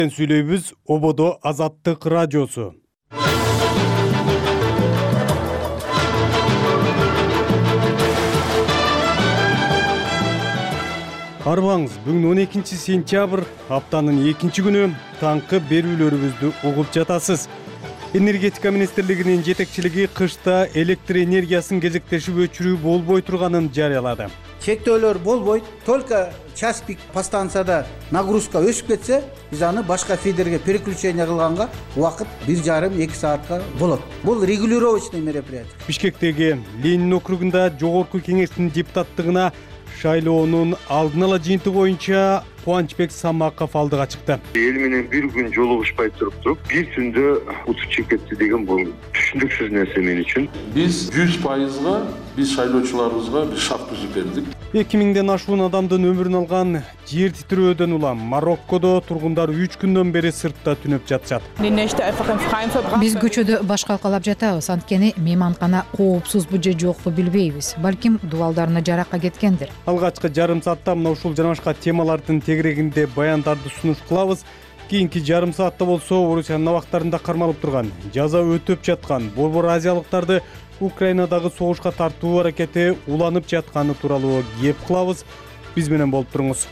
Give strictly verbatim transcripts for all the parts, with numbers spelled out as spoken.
Сүйлөйбүз Ободо Азаттык радиосу. Арбаңыз, бүгүн он экинчи сентябрь, аптанын экинчи күнү, таңкы берүүлөрүбүздү угуп жатасыз. Энергетика министрлигинин жетекчилиги кышта электр энергиясын кезектешип өчүрүү болбой турганын жарыялады. Чектөөлөр болбойт, только час пик по станцияда нагрузка өсүп кетсе, биз аны башка фидерге переключение кылганга убакыт бир жарым эки саатка болот. Бул регулировочный мероприятие. Бишкектеги Ленин округунда жогорку кеңештин депутаттыгына шайлоонун алдын ала жыйынтыгы боюнча Кубанычбек Самаков алдыга чыкты. Эл менен бир күн жолугушпай туруп туруп, бир түндө утуп чыгып кетти деген бул түшүндүксүз нерсе мен үчүн. Биз жүз пайызга биз шайлоочуларыбызга бир шарт түзүп бердик. эки миңден ашуун адамдын өмүрүн алган жер титирөөдөн улам Мароккодо тургундар үч күндөн бери сыртта түнөп жатышат. Биз көчөдө баш калкалап жатабыз, анткени мейманкана коопсузбу же жокпу билбейбиз. Балким дубалдарына жаракка кеткендир. Алгачкы жарым саатта мына ушул жана башка темалардын тегерегинде баяндарды сунуш кылабыз. Кийинки жарым саатта болсо Орусиянын абактарында кармалып турган, жаза өтөп жаткан борбор азиялыктарды Украинадагы согушка тартуу аракети уланып жатканы тууралуу кеп кылабыз. Биз менен болуп туруңуз.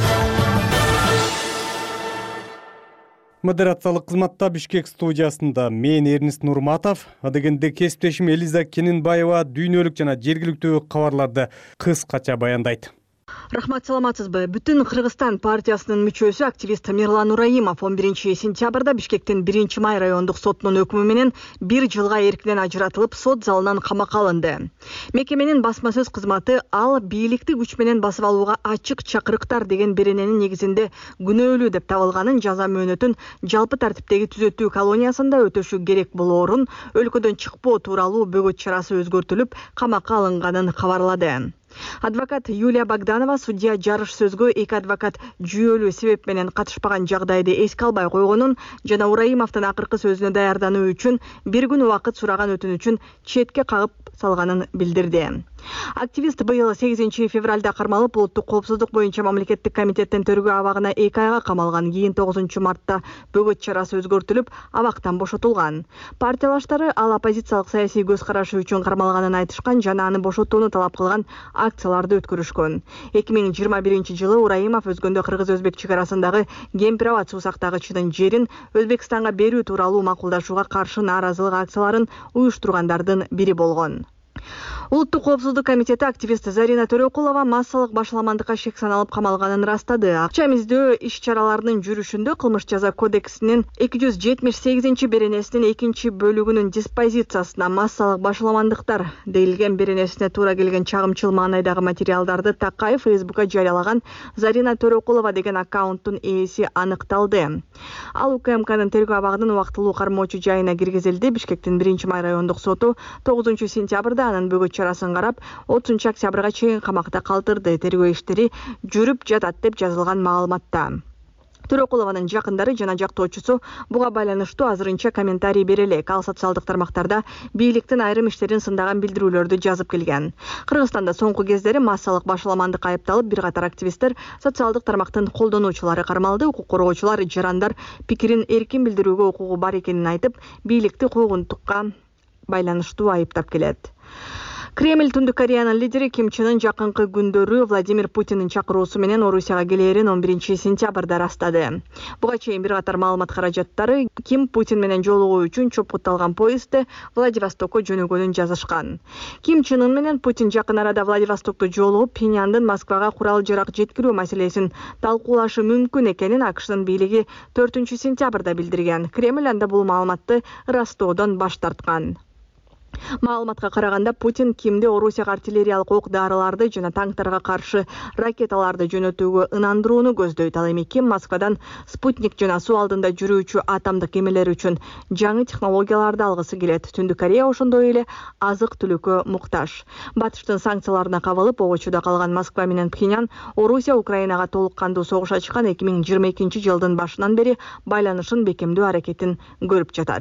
Модерациялык кызматта Бишкек студиясында мен Эрнис Нурматов, адегенде кесиптешим Элиза Кенинбаева дүйнөлүк жана жергиликтүү кабарларды кыскача баяндайт. Рахмат, саламатсызбы? Бүтүн Кыргызстан партиясынын мүчөсү активист Мирлан Ураимов он биринчи сентябрда Бишкектин биринчи май райондук сотунун өкүмү менен бир жылга эркинен ажыратылып, сот залынан камакка алынды. Мекеменин басма сөз кызматы ал бийликти күч менен басып алууга ачык чакырыктар деген берененин негизинде күнөөлүү деп табылганын, жаза мөөнөтүн жалпы тартиптеги түзөтүү колониясында өтөшү керек болоорун, өлкөдөн чыкпоо тууралуу бөгөт чарасы өзгөртүлүп, камакка алынганын кабарлады. Адвокат Юлия Богданова судья жарыш сөзгө эки адвокат жүйөлүү себеп менен катышпаган жагдайды эске албай койгонун жана Ураимовдун акыркы сөзүнө даярдануу үчүн бир күн убакыт сураган өтүнүчүн четке кагып салганын билдирди. Активист быйыл сегизинчи февралда кармалып, улуттук коопсуздук боюнча мамлекеттик комитеттин тергөө абагына эки айга камалган. Кийин тогузунчу мартта бөгөт чарасы өзгөртүлүп, абактан бошотулган. Партиялаштары ал оппозициялык саясий көз карашы үчүн кармалганын айтышкан жана аны бошотууну талап кылган акцияларды өткөрүшкөн. эки миң жыйырма биринчи жылы Ураимов өзгөндө кыргыз-өзбек чек арасындагы Кемпир-Абад суу сактагычынын жерин Өзбекстанга берүү тууралуу макулдашууга каршы нааразылык акцияларын уюштургандардын бири болгон. Улуттук коопсуздук комитети активист Зарина Төрөкулова массалык башаламандыкка шек саналып камалганын ырастады. Акча издөө иш-чараларынын жүрүшүндө кылмыш жаза кодексинин эки жүз жетимиш сегизинчи беренесинин экинчи бөлүгүнүн диспозициясына массалык башаламандыктар дейилген беренесине туура келген чагымчыл маанайдагы материалдарды такай Фейсбукка жарыялаган Зарина Төрөкулова деген аккаунттун ээси аныкталды. Ал УКМКнын тергөө абагынын убактылуу кармоочу жайына киргизилди. Бишкектин биринчи май райондук соту тогузунчу сентябрда анын бөгөт чарасын карап, отузунчу октябрга чейин камакта калтырды. Тергөө иштери жүрүп жатат деп жазылган маалыматта. Төрөкулованын жакындары жана жактоочусу буга байланыштуу азырынча комментарий бере элек. Ал социалдык тармактарда бийликтин айрым иштерин сындаган билдирүүлөрдү жазып келген. Кыргызстанда соңку кездери массалык башаламандыкка айыпталып, бир катар активисттер, социалдык тармактын колдонуучулары кармалды. Укук коргоочулар жарандар пикирин эркин билдирүүгө укугу бар экенин айтып, бийликти куугунтукка байланыштуу айыптап келет. Кремль Түндүк Кореянын лидери Ким Чен Ын жакынкы күндөрү Владимир Путиндин чакыруусу менен Орусияга келээрин он биринчи сентябрда растады. Буга чейин бир катар маалымат каражаттары Ким Путин менен жолугуу үчүн чопутталган поездде Владивостокко жөнөгөнүн жазышкан. Ким Чен Ын менен Путин жакын арада Владивостокто жолугуп, Пиняндын Москвага курал-жарак жеткирүү маселесин талкуулашы мүмкүн экенин АКШнын бийлиги төртүнчү сентябрда билдирген. Кремль анда бул маалыматты ырастоодон баш тарткан. Маалыматка караганда Путин Кимди Орусияга артиллериялык ок-дарыларды жана танктарга каршы ракеталарды жөнөтүүгө ынандырууну көздөйт. Ал эми Ким Москвадан спутник жана суу алдында жүрүүчү атомдук кемелер үчүн жаңы технологияларды алгысы келет. Түндүк Корея ошондой эле азык-түлүккө муктаж. Батыштын санкцияларына кабылып, огочуда калган Москва менен Пхеньян Орусия Украинага толук кандуу согуш ачкан эки миң жыйырма экинчи жылдын башынан бери байланышын бекемдөө аракетин көрүп жатат.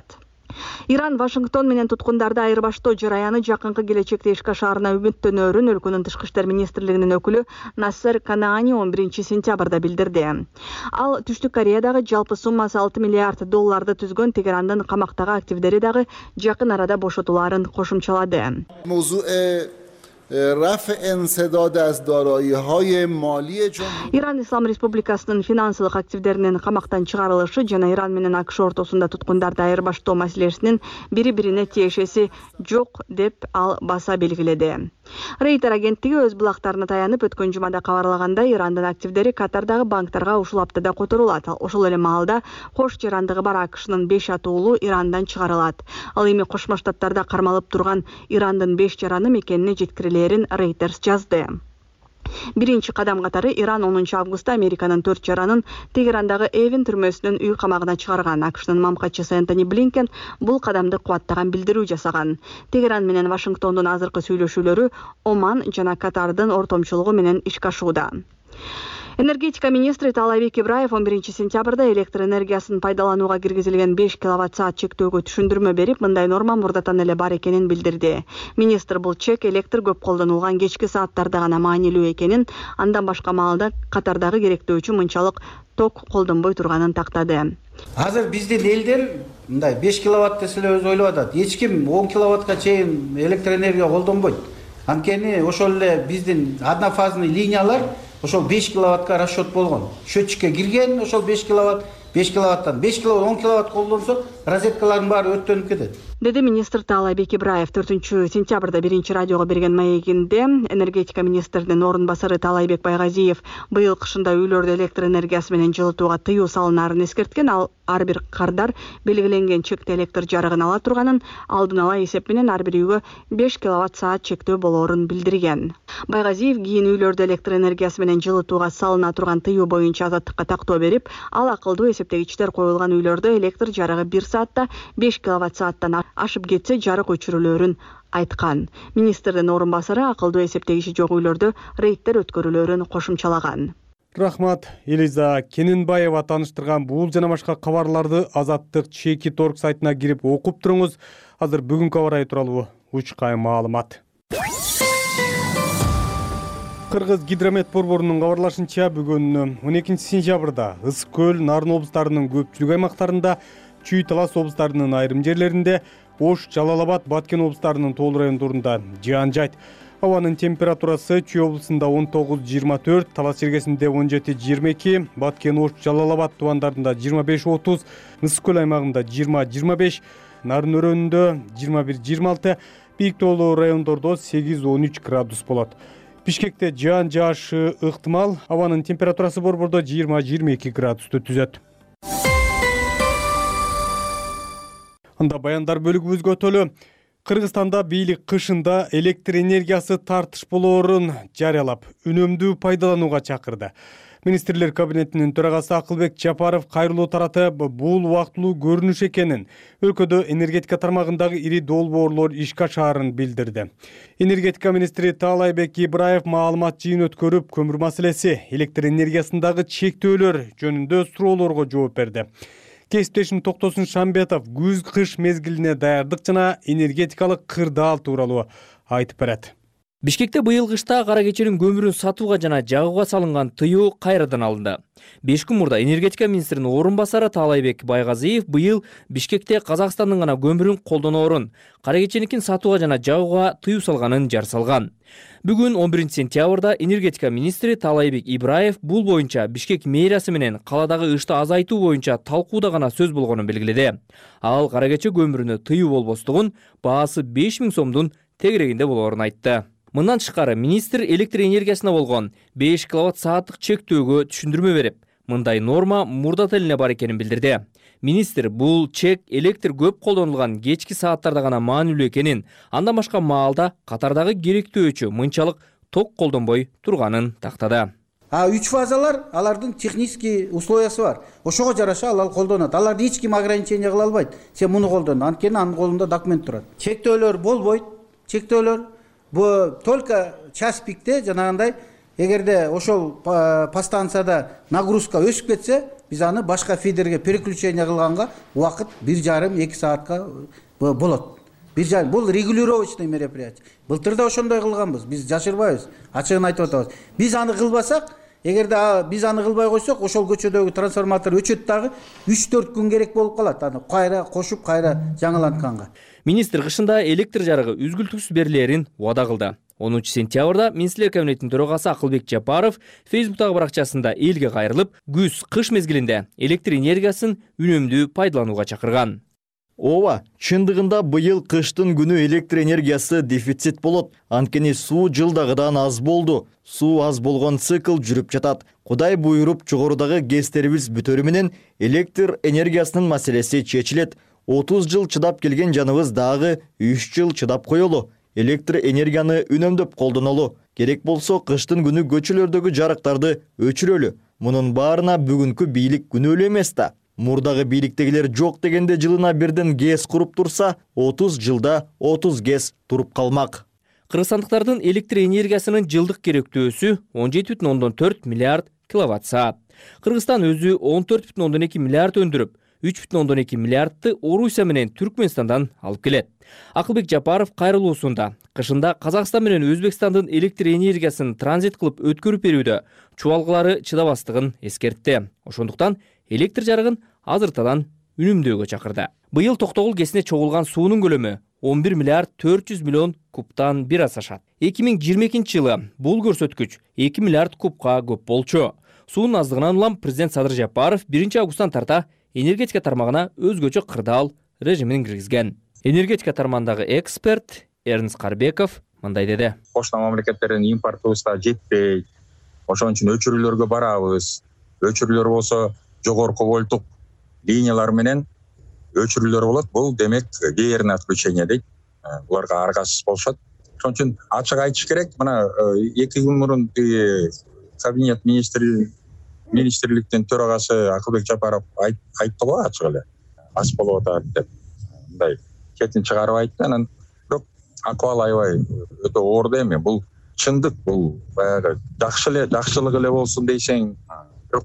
Иран Вашингтон менен туткундарды айырбаштоо жараяны жакынкы келечекте ишке ашаарына үмүттөнөөрүн өлкөнүн тышкы иштер министрлигинин өкүлү Нассер Канаани он биринчи сентябрда билдирди. Ал Түштүк Кореядагы жалпы суммасы алты миллиард долларды түзгөн Тегерандын камактагы активдери дагы жакын арада бошотулаарын кошумчалады. Иран Ислам Республикасынын финансылык активдеринин камактан чыгарылышы жана Иран менен АКШ ортосунда туткундарды айырбаштоо маселесинин бири-бирине тиешеси жок деп ал баса белгиледи. Рейтер агенттиги өз булактарына таянып өткөн жумада кабарлагандай, Ирандын активдери Катардагы банктарга ушул аптада которулат. Ошол эле маалда кош жарандыгы бар АКШнын беш атуулу Ирандан чыгарылат. Ал эми Кошмо Штаттарда кармалып турган Ирандын беш жараны мекенине жеткирилерин Reuters жазды. Биринчи кадам катары Иран онунчу августта Американын төрт жаранын Тегерандагы Эвин түрмөсүнүн үй камагына чыгарган. АКШнын мамкатчысы Энтони Блинкен бул кадамды кубаттаган билдирүү жасаган. Тегеран менен Вашингтондун азыркы сүйлөшүүлөрү Оман жана Катардын ортомчулугу менен ишке ашууда. Энергетика министри Таалайбек Ибраев он биринчи сентябрда электр энергиясын пайдаланууга киргизилген беш киловатт саат чектөөгө түшүндүрмө берип, мындай норма мурдатан эле бар экенин билдирди. Министр бул чек электр көп колдонулган кечки сааттарда гана маанилүү экенин, андан башка маалда Катардагы керектөөчү мынчалык ток колдонбой турганын тактады. Азыр биздин элдер мындай беш киловатт десе эле өзү ойлоп атат. Эч ким он киловаттка чейин электр энергия колдонбойт. Анткени ошол эле биздин однофазный линиялар ошол беш киловаттка расчет болгон. Счетчикке кирген ошол беш киловатт, беш киловаттан беш киловатт, он киловатт колдонсо, розеткалардын баары өттөнүп кетет. Деди министр Таалайбек Ибраев төртүнчү сентябрда биринчи радиого берген маегинде. Энергетика министринин орун басары Таалайбек Байгазиев быйыл кышында үйлөрдө электр энергиясы менен жылытууга тыюу салынаарын эскерткен. Ал ар бир кардар белгиленген чекте электр жарыгын ала турганын, алдын ала эсеп менен ар бир үйгө беш киловатт саат чектөө болоорун билдирген. Байгазиев кийин үйлөрдө электр энергиясы менен жылытууга салына турган тыюу боюнча азаттыкка тактоо берип, ал акылдуу эсептегичтер коюлган үйлөрдө электр жарыгы бир саатта беш киловатт сааттан ашып кетсе жарык өчүрүлөөрүн айткан. Министрдин орун басары акылдуу эсептегичи жок үйлөрдө рейдтер өткөрүлөөрүн кошумчалаган. Рахмат, Элиза Кененбаева тааныштырган бул жана башка кабарларды Азаттык Чеки торг сайтына кирип окуп туруңуз. Азыр бүгүнкү аба ырайы тууралуу учкай маалымат. Кыргыз гидромет борборунун кабарлашынча, бүгүн он экинчи сентябрда Ысык көл, Нарын облустарынын көпчүлүк аймактарында, Чүй Талас облустарынын айрым жерлеринде, Ош, Жалал Абад, Баткен облустарынын тоолуу райондорунда жаан жайт. Абанын температурасы Чүй облусунда он тогуз жыйырма төрт, Талас жергесинде он жети жыйырма эки, Баткен, Ош, Жалал Абад тубандарында жыйырма беш отуз, Ысык көл аймагында жыйырма жыйырма беш, Нарын өрөөнүндө жыйырма бир жыйырма алты, бийик тоолуу райондордо сегиз он үч градус болот. Бишкекте жаан жаашы ыктымал, абанын температурасы борбордо жыйырма жыйырма эки градусту түзөт. Анда баяндар бөлүгүбүзгө өтөлү. Кыргызстанда бийлик кышында электр энергиясы тартыш болоорун жарыялап, үнөмдүү пайдаланууга чакырды. Министрлер кабинетинин төрагасы Акылбек Жапаров кайрылуу тараты бул убактылуу көрүнүш экенин, өлкөдө энергетика тармагындагы ири долбоорлор ишке ашаарын билдирди. Энергетика министри Таалайбек Ибраев маалымат жыйын өткөрүп, көмүр маселеси, электр энергиясындагы чектөөлөр жөнүндө суроолорго жооп берди. Кесиптешим Токтосун Шамбетов күз-кыш мезгилине даярдык жана энергетикалык кырдаал тууралуу айтып берет. Бишкекте быйыл кышта кара кеченин көмүрүн сатууга жана жагууга салынган тыюу кайрадан алынды. беш күн мурда энергетика министринин орун басары Таалайбек Байгазиев быйыл Бишкекте Казакстандын гана көмүрүн колдоноорун, кара кеченикин сатууга жана жагууга тыюу салганын жар салган. Бүгүн он биринчи сентябрда энергетика министри Таалайбек Ибраев бул боюнча Бишкек мэриясы менен каладагы ышты азайтуу боюнча талкууда гана сөз болгонун белгиледи. Ал кара кече көмүрүнө тыюу болбостугун, баасы беш миң сомдун тегерегинде болоорун айтты. Мындан тышкары министр электр энергиясына болгон беш киловатт сааттык чектөөгө түшүндүрмө берип, мындай норма мурдата эле бар экенин билдирди. Министр бул чек электр көп колдонулган кечки сааттарда гана маанилүү экенин, андан башка маалда катардагы керектөөчү мынчалык ток колдонбой турганын тактады. А үч фазалар, алардын технический условиясы бар. Ошого жараша ал колдонот. Аларды эч ким ограничение кыла албайт. Сен муну колдон, анткени анын колунда документ турат. Чектөөлөр болбойт. Чектөөлөр бу только час пикте жанагындай, эгерде ошол по станцияда нагрузка өсүп кетсе, биз аны башка фидерге переключение кылганга убакыт бир жарым эки саатка болот. Бул регулировочный мероприятие. Былтыр да ошондой кылганбыз. Биз жашырбайбыз, ачыгын айтып атабыз. Биз аны кылбасак, эгерде биз аны кылбай койсок, ошол көчөдөгү трансформатор өчөт дагы үч төрт күн керек болуп калат. Аны кайра кошуп, кайра жаңылантканга. Министр кышында электр жарыгы үзгүлтүксүз берилерин убада кылды. онунчу сентябрда Министрлер кабинетинин төрагасы Акылбек Жапаров Фейсбуктагы баракчасында элге кайрылып, күз кыш мезгилинде электр энергиясын үнөмдүү пайдаланууга чакырган. Ооба, чындыгында быйыл кыштын күнү электр энергиясы дефицит болот. Анткени суу жылдагыдан аз болду. Суу аз болгон цикл жүрүп жатат. Кудай буйруп жогорудагы гэстерибиз бүтөрү менен электр энергиясынын маселеси чечилет. отуз жыл чыдап келген жаныбыз дагы үч жыл чыдап коелу. Электр энергияны үнөмдөп колдонолу. Керек болсо кыштын күнү көчөлөрдөгү жарыктарды өчүрөлү. Мунун баарына бүгүнкү бийлик күнөөлүү эмес да. Мурдагы бийликтегилер жок дегенде жылына бирден ГЭС куруп турса, отуз жылда отуз ГЭС туруп калмак. Кыргызстандыктардын электр энергиясынын жылдык керектөөсү он жети бүтүн ондон төрт миллиард киловатт саат. Кыргызстан өзү он төрт бүтүн ондон эки миллиард өндүрүп, үч бүтүн ондон эки миллиардты Орусия менен Түркмөнстандан алып келет. Акылбек Жапаров кайрылуусунда кышында Казакстан менен Өзбекстандын электр энергиясын транзит кылып өткөрүп берүүдө чубалгылары чыдабастыгын эскертти. Ошондуктан электр жарыгын азыртадан үнөмдөөгө чакырды. Быйыл Токтогул КЭСине чогулган суунун көлөмү он бир миллиард төрт жүз миллион кубтан бир аз ашат. эки миң жыйырма экинчи жылы бул көрсөткүч эки миллиард кубка көп болчу. Суунун аздыгынан улам президент Садыр Жапаров биринчи августтан тарта энергетика тармагына өзгөчө кырдаал режимин киргизген. Энергетика тармагындагы эксперт Эрнст Карбеков мындай деди. Кошуна мамлекеттердин импортубуз да жетпей, ошон үчүн өчүрүүлөргө барабыз. Өчүрүүлөр болсо жогорку вольттук линиялар менен өчүрүүлөр болот. Бул демек гейерное отключение дейт. Буларга аргасыз болушат. Ошон үчүн ачык айтыш керек. Мына эки күн мурун кабинет министри министрликтин төрагасы Акылбек Жапаров айтты го ачык эле. Ас болуп атат деп. Мындай кетин чыгарып айтты. Анан бирок акыбал аябай өтө оор да эми. Бул чындык, бул баягы жакшы эле, жакшылык эле болсун дейсең, бирок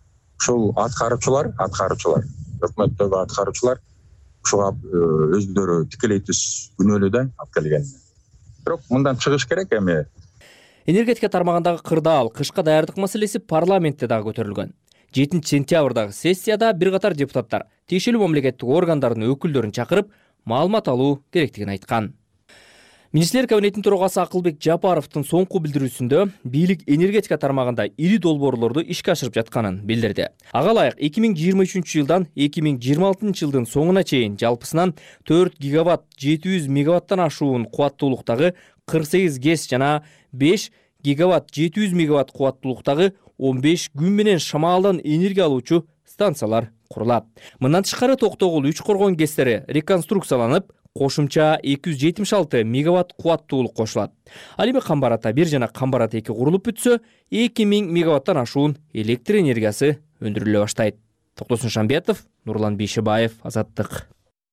ушул аткаруучулар, аткаруучулар, өкмөттөгү аткаруучулар ушуга өздөрү тикелей түз күнөөлүү да алып келген. Бирок мындан чыгыш керек эми. Энергетика тармагындагы кырдаал, кышка даярдык маселеси парламентте дагы көтөрүлгөн. жетинчи сентябрдагы сессияда бир катар депутаттар тиешелүү мамлекеттик органдардын өкүлдөрүн чакырып, маалымат алуу керектигин айткан. Министрлер кабинетинин төрагасы Акылбек Жапаровдун соңку билдирүүсүндө бийлик энергетика тармагында ири долбоорлорду ишке ашырып жатканын билдирди. Ага ылайык эки миң жыйырма үчүнчү жылдан эки миң жыйырма алтынчы жылдын соңуна чейин жалпысынан төрт гигаватт жети жүз мегаваттан ашуун кубаттуулуктагы кырк сегиз ГЭС жана беш гигаватт жети жүз мегаватт кубаттуулуктагы он беш күн менен шамалдан энергия алуучу станциялар курулат. Мындан тышкары Токтогул үч коргон ГЭСтери реконструкцияланып, кошумча эки жүз жетимиш алты мегаватт кубаттуулук кошулат. Ал эми Камбарата бир жана Камбарата эки курулуп бүтсө, эки миң мегаваттан ашуун электр энергиясы өндүрүлө баштайт. Токтосун Шамбетов, Нурлан Бейшебаев, Азаттык.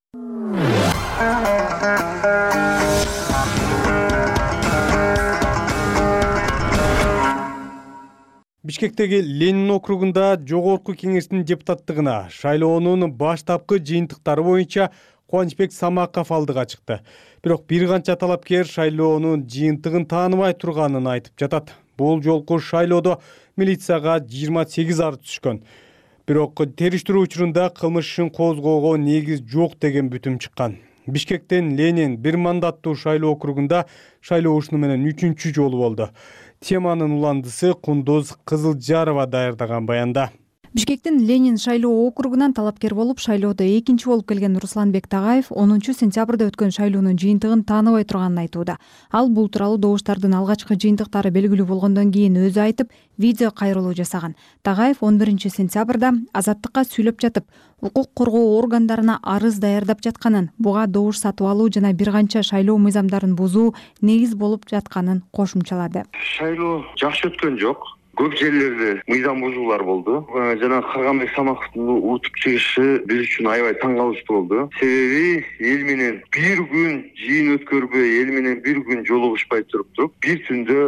Бишкектеги Ленин округунда жогорку кеңештин депутаттыгына шайлоонун баштапкы жыйынтыктары боюнча Кубанычбек Самаков алдыга чыкты. Бирок бир канча талапкер шайлоонун жыйынтыгын тааныбай турганын айтып жатат. Бул жолку шайлоодо милицияга жыйырма сегиз арыз түшкөн. Бирок териштирүү учурунда кылмыш ишин козгоого негиз жок деген бүтүм чыккан. Бишкектен Ленин бир мандаттуу шайлоо округунда шайлоо ушуну менен үчүнчү жолу болду. Теманын уландысы Кундуз Кызылжарова даярдаган баянда. Бишкектин Ленин шайлоо округунан талапкер болуп, шайлоодо экинчи болуп келген Русланбек Тагаев онунчу сентябрда өткөн шайлоонун жыйынтыгын тааныбай турганын айтууда. Ал бул тууралуу добуштардын алгачкы жыйынтыктары белгилүү болгондон кийин өзү айтып, видео кайрылуу жасаган. Тагаев он биринчи сентябрда Азаттыкка сүйлөп жатып, укук коргоо органдарына арыз даярдап жатканын, буга добуш сатып алуу жана бир канча шайлоо мыйзамдарын бузуу негиз болуп жатканын кошумчалады. Шайлоо жакшы өткөн жок. Көп жерлерде мыйзам бузуулар болду. Жана Кыргынбек Самаковдун утуп чыгышы биз үчүн аябай таң калыштуу болду. Себеби эл менен бир күн жыйын өткөрбөй, эл менен бир күн жолугушпай туруп туруп, бир түндө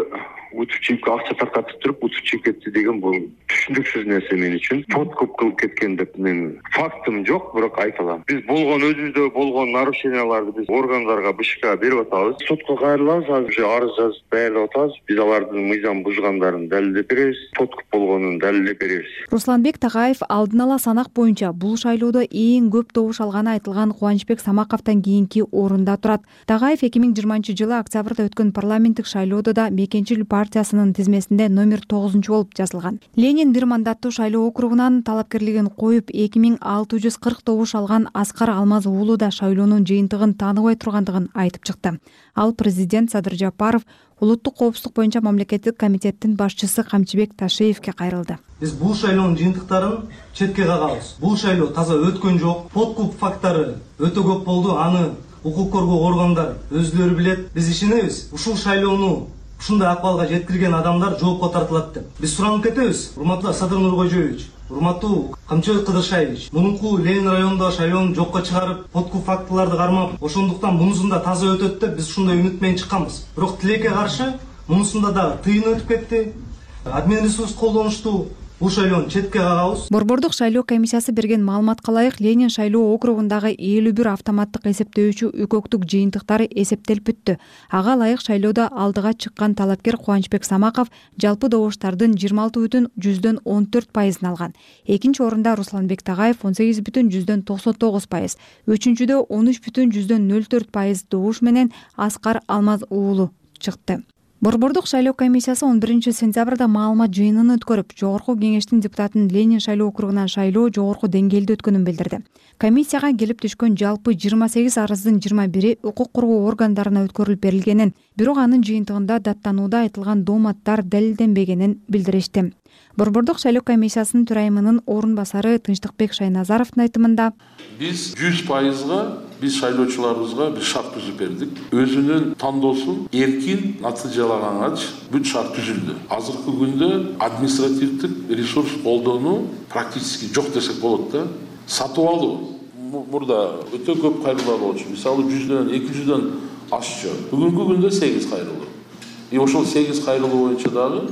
утуп чийипке акча таркатып туруп утуп чийип кетти деген бул түшүндүксүз нерсе мен үчүн. Подкуп кылып кеткен деп мен фактым жок, бирок айта алам. Биз болгон өзүбүздө болгон нарушенияларды биз органдарга, БШКга берип атабыз. Сотко кайрылабыз, азыр арыз жазып даярдап атабыз. Биз алардын мыйзам бузгандарын далилдеп беребиз, подкуп болгонун далилдеп беребиз. Русланбек Тагаев алдын ала санак боюнча бул шайлоодо эң көп добуш алганы айтылган Кубанычбек Самаковдон кийинки орунда турат. Тагаев эки миң жыйырманчы жылы октябрда өткөн парламенттик шайлоодо да Мекенчил партиясынын тизмесинде номер тогузунчу болуп жазылган. Ленин бир мандаттуу шайлоо округунан талапкерлигин коюп эки миң алты жүз кырк добуш алган Аскар Алмаз уулу да шайлоонун жыйынтыгын тааныбай тургандыгын айтып чыкты. Ал президент Садыр Жапаров улуттук коопсуздук боюнча мамлекеттик комитеттин башчысы Камчыбек Ташиевке кайрылды. Биз бул шайлоонун жыйынтыктарын четке кагабыз. Бул шайлоо таза өткөн жок. Подкуп факттары өтө көп болду. Аны укук коргоо органдар өзүлөрү билет. Биз ишенебиз. Ушул шайлоону ушундай акыбалга жеткирген адамдар жоопко тартылат деп. Биз суранып кетебиз. Урматтуу Садыр Нуркожоевич, урматтуу Камчыбек Кыдыршаевич, мунунку Ленин районундагы шайлоону жокко чыгарып, подкуп фактыларды кармап, ошондуктан мунусунда таза өтөт деп биз ушундай үмүт менен чыкканбыз. Бирок тилекке каршы мунусунда да тыйын өтүп кетти. Админ ресурс колдонушту. Бул шайлоону четке кагабыз. Борбордук шайлоо комиссиясы берген маалыматка ылайык Ленин шайлоо округундагы элүү бир автоматтык эсептөөчү үкөктүк жыйынтыктары эсептелип бүттү. Ага ылайык шайлоодо алдыга чыккан талапкер Кубанычбек Самаков жалпы добуштардын жыйырма алты бүтүн жүздөн он төрт пайызын алган. Экинчи орунда Русланбек Тагаев он сегиз бүтүн жүздөн токсон тогуз пайыз, үчүнчүдө он үч бүтүн жүздөн нөл төрт пайыз добуш менен Аскар Алмаз уулу чыкты. Борбордук шайлоо комиссиясы он биринчи сентябрда маалымат жыйынын өткөрүп, жогорку кеңештин депутатын Ленин шайлоо округунан шайлоо жогорку деңгээлде өткөнүн билдирди. Комиссияга келип түшкөн жалпы жыйырма сегиз арыздын жыйырма бири укук коргоо органдарына өткөрүлүп берилгенин, бирок анын жыйынтыгында даттанууда айтылган дооматтар далилденбегенин билдиришти. Борбордук шайлоо комиссиясынын төрайымынын орун басары Тынчтыкбек Шайназаровдун айтымында биз жүз пайызга биз шайлоочуларыбызга бир шарт түзүп бердик. Өзүнүн тандоосун эркин натыйжалагангач бүт шарт түзүлдү. Азыркы күндө административдик ресурс колдонуу практически жок десек болот да. Сатып алуу мурда өтө көп кайрылуулар болчу. Мисалы жүздөн эки жүздөн ашчу. Бүгүнкү күндө сегиз кайрылуу. И ошол сегиз кайрылуу боюнча дагы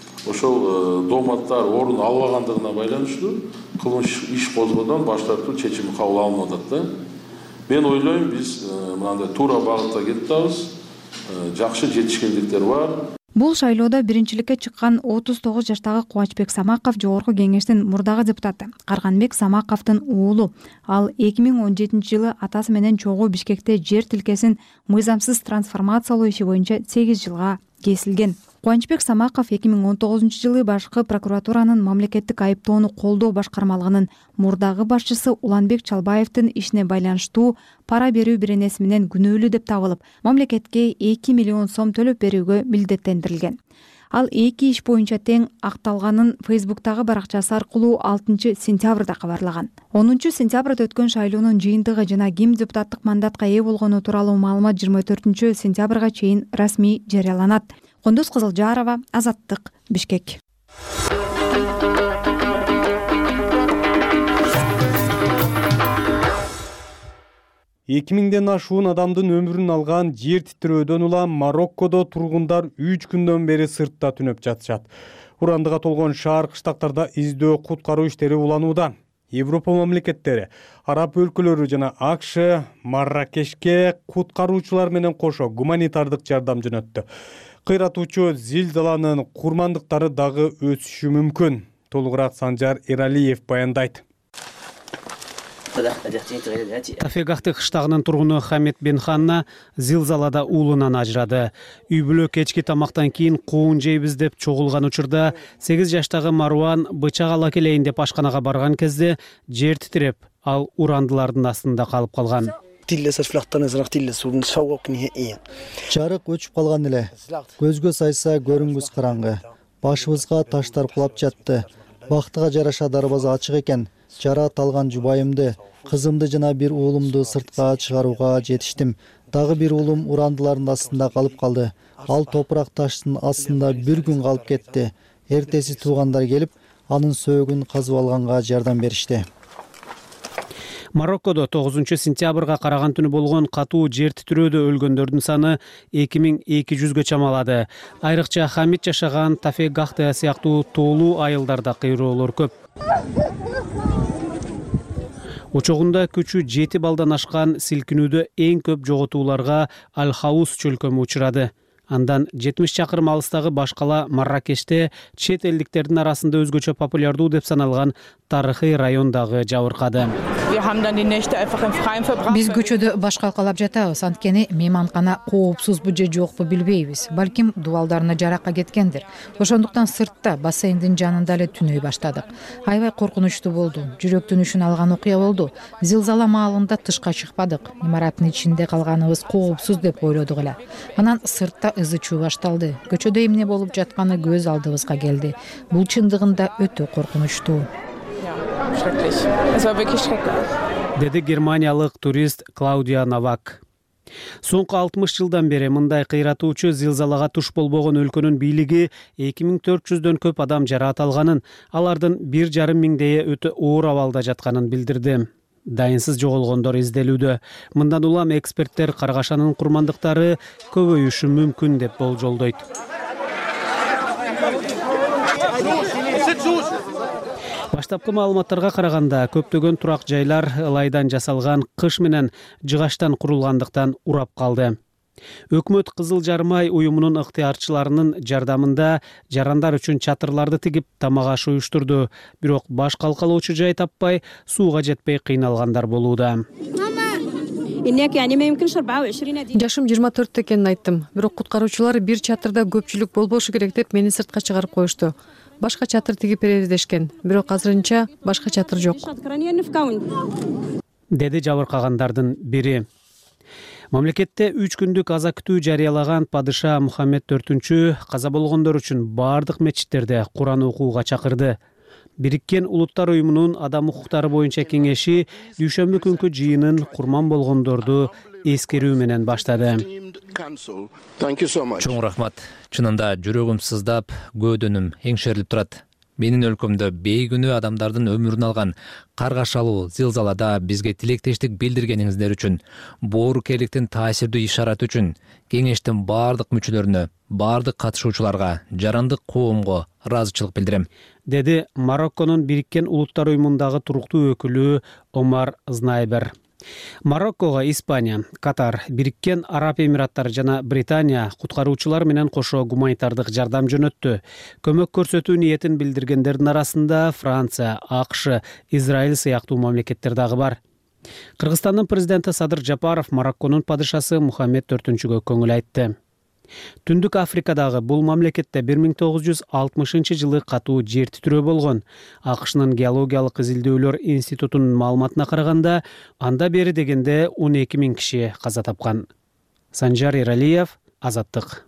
ошол дооматтар орун албагандыгына байланыштуу кылмыш иш козгоодон баш тартуу чечими кабыл алынып атат да. Мен ойлойм, биз мындай туура багытта кетип атабыз. Жакшы жетишкендиктер бар. Бул шайлоодо биринчиликке чыккан отуз тогуз жаштагы Кубанычбек Самаков жогорку кеңештин мурдагы депутаты, Карганбек Самаковдун уулу. Ал эки миң он жетинчи жылы атасы менен чогуу Бишкекте жер тилкесин мыйзамсыз трансформациялоо иши боюнча сегиз жылга кесилген. Кубанычбек Самаков эки миң он тогузунчу жылы башкы прокуратуранын мамлекеттик айыптоону колдоо башкармалыгынын мурдагы башчысы Уланбек Чалбаевдин ишине байланыштуу пара берүү беренеси менен күнөөлүү деп табылып, мамлекетке эки миллион сом төлөп берүүгө милдеттендирилген. Ал эки иш боюнча тең акталганын Фейсбуктагы баракчасы аркылуу алтынчы сентябрда кабарлаган. онунчу сентябрда өткөн шайлоонун жыйынтыгы жана ким депутаттык мандатка ээ болгону тууралуу маалымат жыйырма төртүнчү сентябрга чейин расмий жарыяланат. Кондус Кызылжарова, Азаттык, Бишкек. эки миңден ашуун адамдын өмүрүн алган жер титирөөдөн улам Мароккодо тургундар үч күндөн бери сыртта түнөп жатышат. Урандыга толгон шаар кыштактарда издөө куткаруу иштери уланууда. Европа мамлекеттери, араб өлкөлөрү жана АКШ Марракешке куткаруучулар менен кошо гуманитардык жардам жөнөттү. Кыйратуучу зилзаланын курмандыктары дагы өсүшү мүмкүн. Толугураак Санжар Эралиев баяндайт. Тафегахты кыштагынын тургуну Хамед Бенханна зилзалада уулунан ажырады. Үй бүлө кечки тамактан кийин куун жейбиз деп чогулган учурда сегиз жаштагы Маруан бычак ала келейин деп ашканага барган кезде жер титиреп, ал урандылардын астында калып калган. Жарык өчүп калган эле. Көзгө сайса көрүнгүс караңгы. Башыбызга таштар кулап жатты. Бактыга жараша дарбаза ачык экен. Жараат алган жубайымды, кызымды жана бир уулумду сыртка чыгарууга жетиштим. Дагы бир уулум урандылардын астында калып калды. Ал топурак таштын астында бир күн калып кетти. Эртеси туугандар келип, анын сөөгүн казып алганга жардам беришти. Мароккодо тогузунчу сентябрга караган түнү болгон катуу жер титирөөдө өлгөндөрдүн саны эки миң эки жүзгө чамалады. Айрыкча Хамид жашаган Тафе Гахте сыяктуу тоолуу айылдарда кыйроолор көп. Учогунда күчү жети балдан ашкан силкинүүдө эң көп жоготууларга Аль-Хаус чөлкөмү учурады. Андан жетимиш чакырым алыстагы баш кала Марракеште чет элдиктердин арасында өзгөчө популярдуу деп саналган тарыхый район дагы жабыркады. Биз көчөдө баш калкалап жатабыз, анткени мейманкана коопсузбу же жокпу билбейбиз. Балким дубалдарына жаракка кеткендир. Ошондуктан сыртта бассейндин жанында эле түнөй баштадык. Аябай коркунучтуу болду. Жүрөктүн үчүн алган окуя болду. Зилзала маалында тышка чыкпадык. Имараттын ичинде калганыбыз коопсуз деп ойлодук эле. Анан сыртта ызы чуу башталды. Көчөдө эмне болуп жатканы көз алдыбызга келди. Бул чындыгында өтө коркунучтуу. Деди германиялык турист Клаудия Навак. Соңку алтымыш жылдан бери мындай кыйратуучу зилзалага туш болбогон өлкөнүн бийлиги эки миң төрт жүздөн көп адам жараат алганын, алардын бир жарым миңдейи өтө оор абалда жатканын билдирди. Дайынсыз жоголгондор изделүүдө. Мындан улам эксперттер каргашанын курмандыктары көбөйүшү мүмкүн деп болжолдойт. Баштапкы маалыматтарга караганда көптөгөн турак жайлар ылайдан жасалган кыш менен жыгачтан курулгандыктан урап калды. Өкмөт Кызыл жарым ай уюмунун ыктыярчыларынын жардамында жарандар үчүн чатырларды тигип тамак аш уюштурду. Бирок баш калкалоочу жай таппай, сууга жетпей кыйналгандар болууда. Жашым жыйырма төрт экенин айттым. Бирок куткаруучулар бир чатырда көпчүлүк болбошу керек деп мени сыртка чыгарып коюшту. Башка чатыр тигип беребиз дешкен. Бирок азырынча башка чатыр жок. Деди жабыркагандардын бири. Мамлекетте үч күндүк аза күтүү жарыялаган падыша Мухаммед төртүнчү каза болгондор үчүн бардык мечиттерде Куран окууга чакырды. Бириккен Улуттар уюмунун адам укуктары боюнча кеңеши дүйшөмбү күнкү жыйынын курман болгондорду эскерүү менен баштады. Чоң рахмат. Чынында жүрөгүм сыздап, көөдөнүм эңшерилип турат. Менин өлкөмдө бейгүнөө адамдардын өмүрүн алган каргашалуу зилзалада бизге тилектештик билдиргениңиздер үчүн, боорукерликтин таасирдүү ишараты үчүн кеңештин бардык мүчөлөрүнө, бардык катышуучуларга, жарандык коомго ыраазычылык билдирем, деди Марокконун Бириккен Улуттар уюмундагы туруктуу өкүлү Омар Знайбер. Мароккого Испания, Катар, Бириккен Араб Эмираттары жана Британия куткаруучулар менен кошо гуманитардык жардам жөнөттү. Көмөк көрсөтүү ниетин билдиргендердин арасында Франция, АКШ, Израиль сыяктуу мамлекеттер дагы бар. Кыргызстандын президенти Садыр Жапаров Марокконун падышасы Мухаммед төртүнчүгө көңүл айтты. Түндүк Африкадагы бул мамлекетте бир миң тогуз жүз алтымышынчы жылы катуу жер титирөө болгон. АКШнын геологиялык изилдөөлөр институтунун маалыматына караганда, анда бери дегенде он эки миң киши каза тапкан. Санжар Иралиев, Азаттык.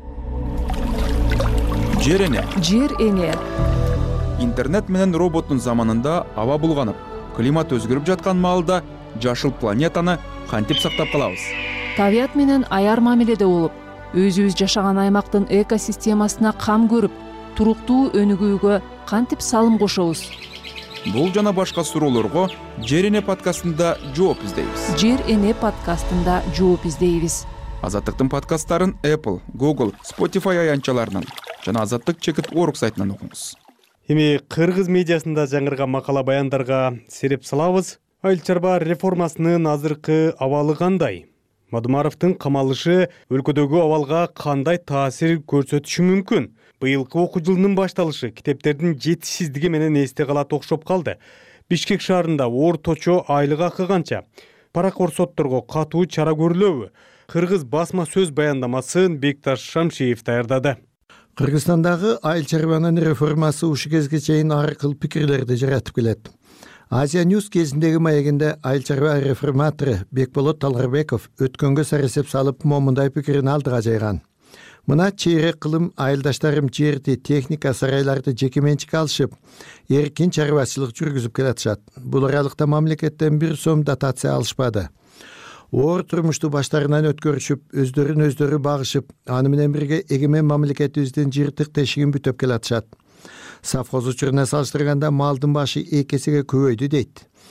Жер эне. Жер эне. Интернет менен роботтун заманында аба булганып, климат өзгөрүп жаткан маалда жашыл планетаны кантип сактап калабыз? Табият менен аяр мамиледе болуп, өзүбүз жашаган аймактын экосистемасына кам көрүп, туруктуу өнүгүүгө кантип салым кошобуз? Бул жана башка суроолорго Жер эне подкастында жооп издейбиз. Жер эне подкастында жооп издейбиз. Азаттыктын подкасттарын Apple, Google, Spotify аянтчаларынан жана Азаттык чекит орг сайтынан окуңуз. Эми кыргыз медиасында жаңырган макала баяндарга сереп салабыз. Айыл чарба реформасынын азыркы абалы кандай? Мадумаровдун камалышы өлкөдөгү абалга кандай таасир көрсөтүшү мүмкүн? Быйылкы окуу жылынын башталышы китептердин жетишсиздиги менен эсте калат окшоп калды. Бишкек шаарында орточо айлык акы канча? Паракорсотторго катуу чара көрүлөбү? Кыргыз басма сөз баяндамасын Бекташ Шамшиев даярдады. Кыргызстандагы айыл чарбанын реформасы ушу кезге чейин ар кыл пикирлерди жаратып келет. Азия Ньюс кезиндеги маегинде айыл чарба реформатору Бекболот Талгарбеков өткөнгө сарасеп салып момундай пикирин алдыга жайган. Мына чейрек кылым айылдаштарым жерди, техника, сарайларды жеке менчикке алышып, эркин чарбачылык жүргүзүп келатышат. Бул аралыкта мамлекеттен бир сом дотация алышпады. Оор турмушту баштарынан өткөрүшүп, өздөрүн өздөрү багышып, аны менен бирге эгемен мамлекетибиздин жыртык тешигин бүтөп келатышат. Совхоз учуруна салыштырганда малдын башы эки эсеге көбөйдү дейт.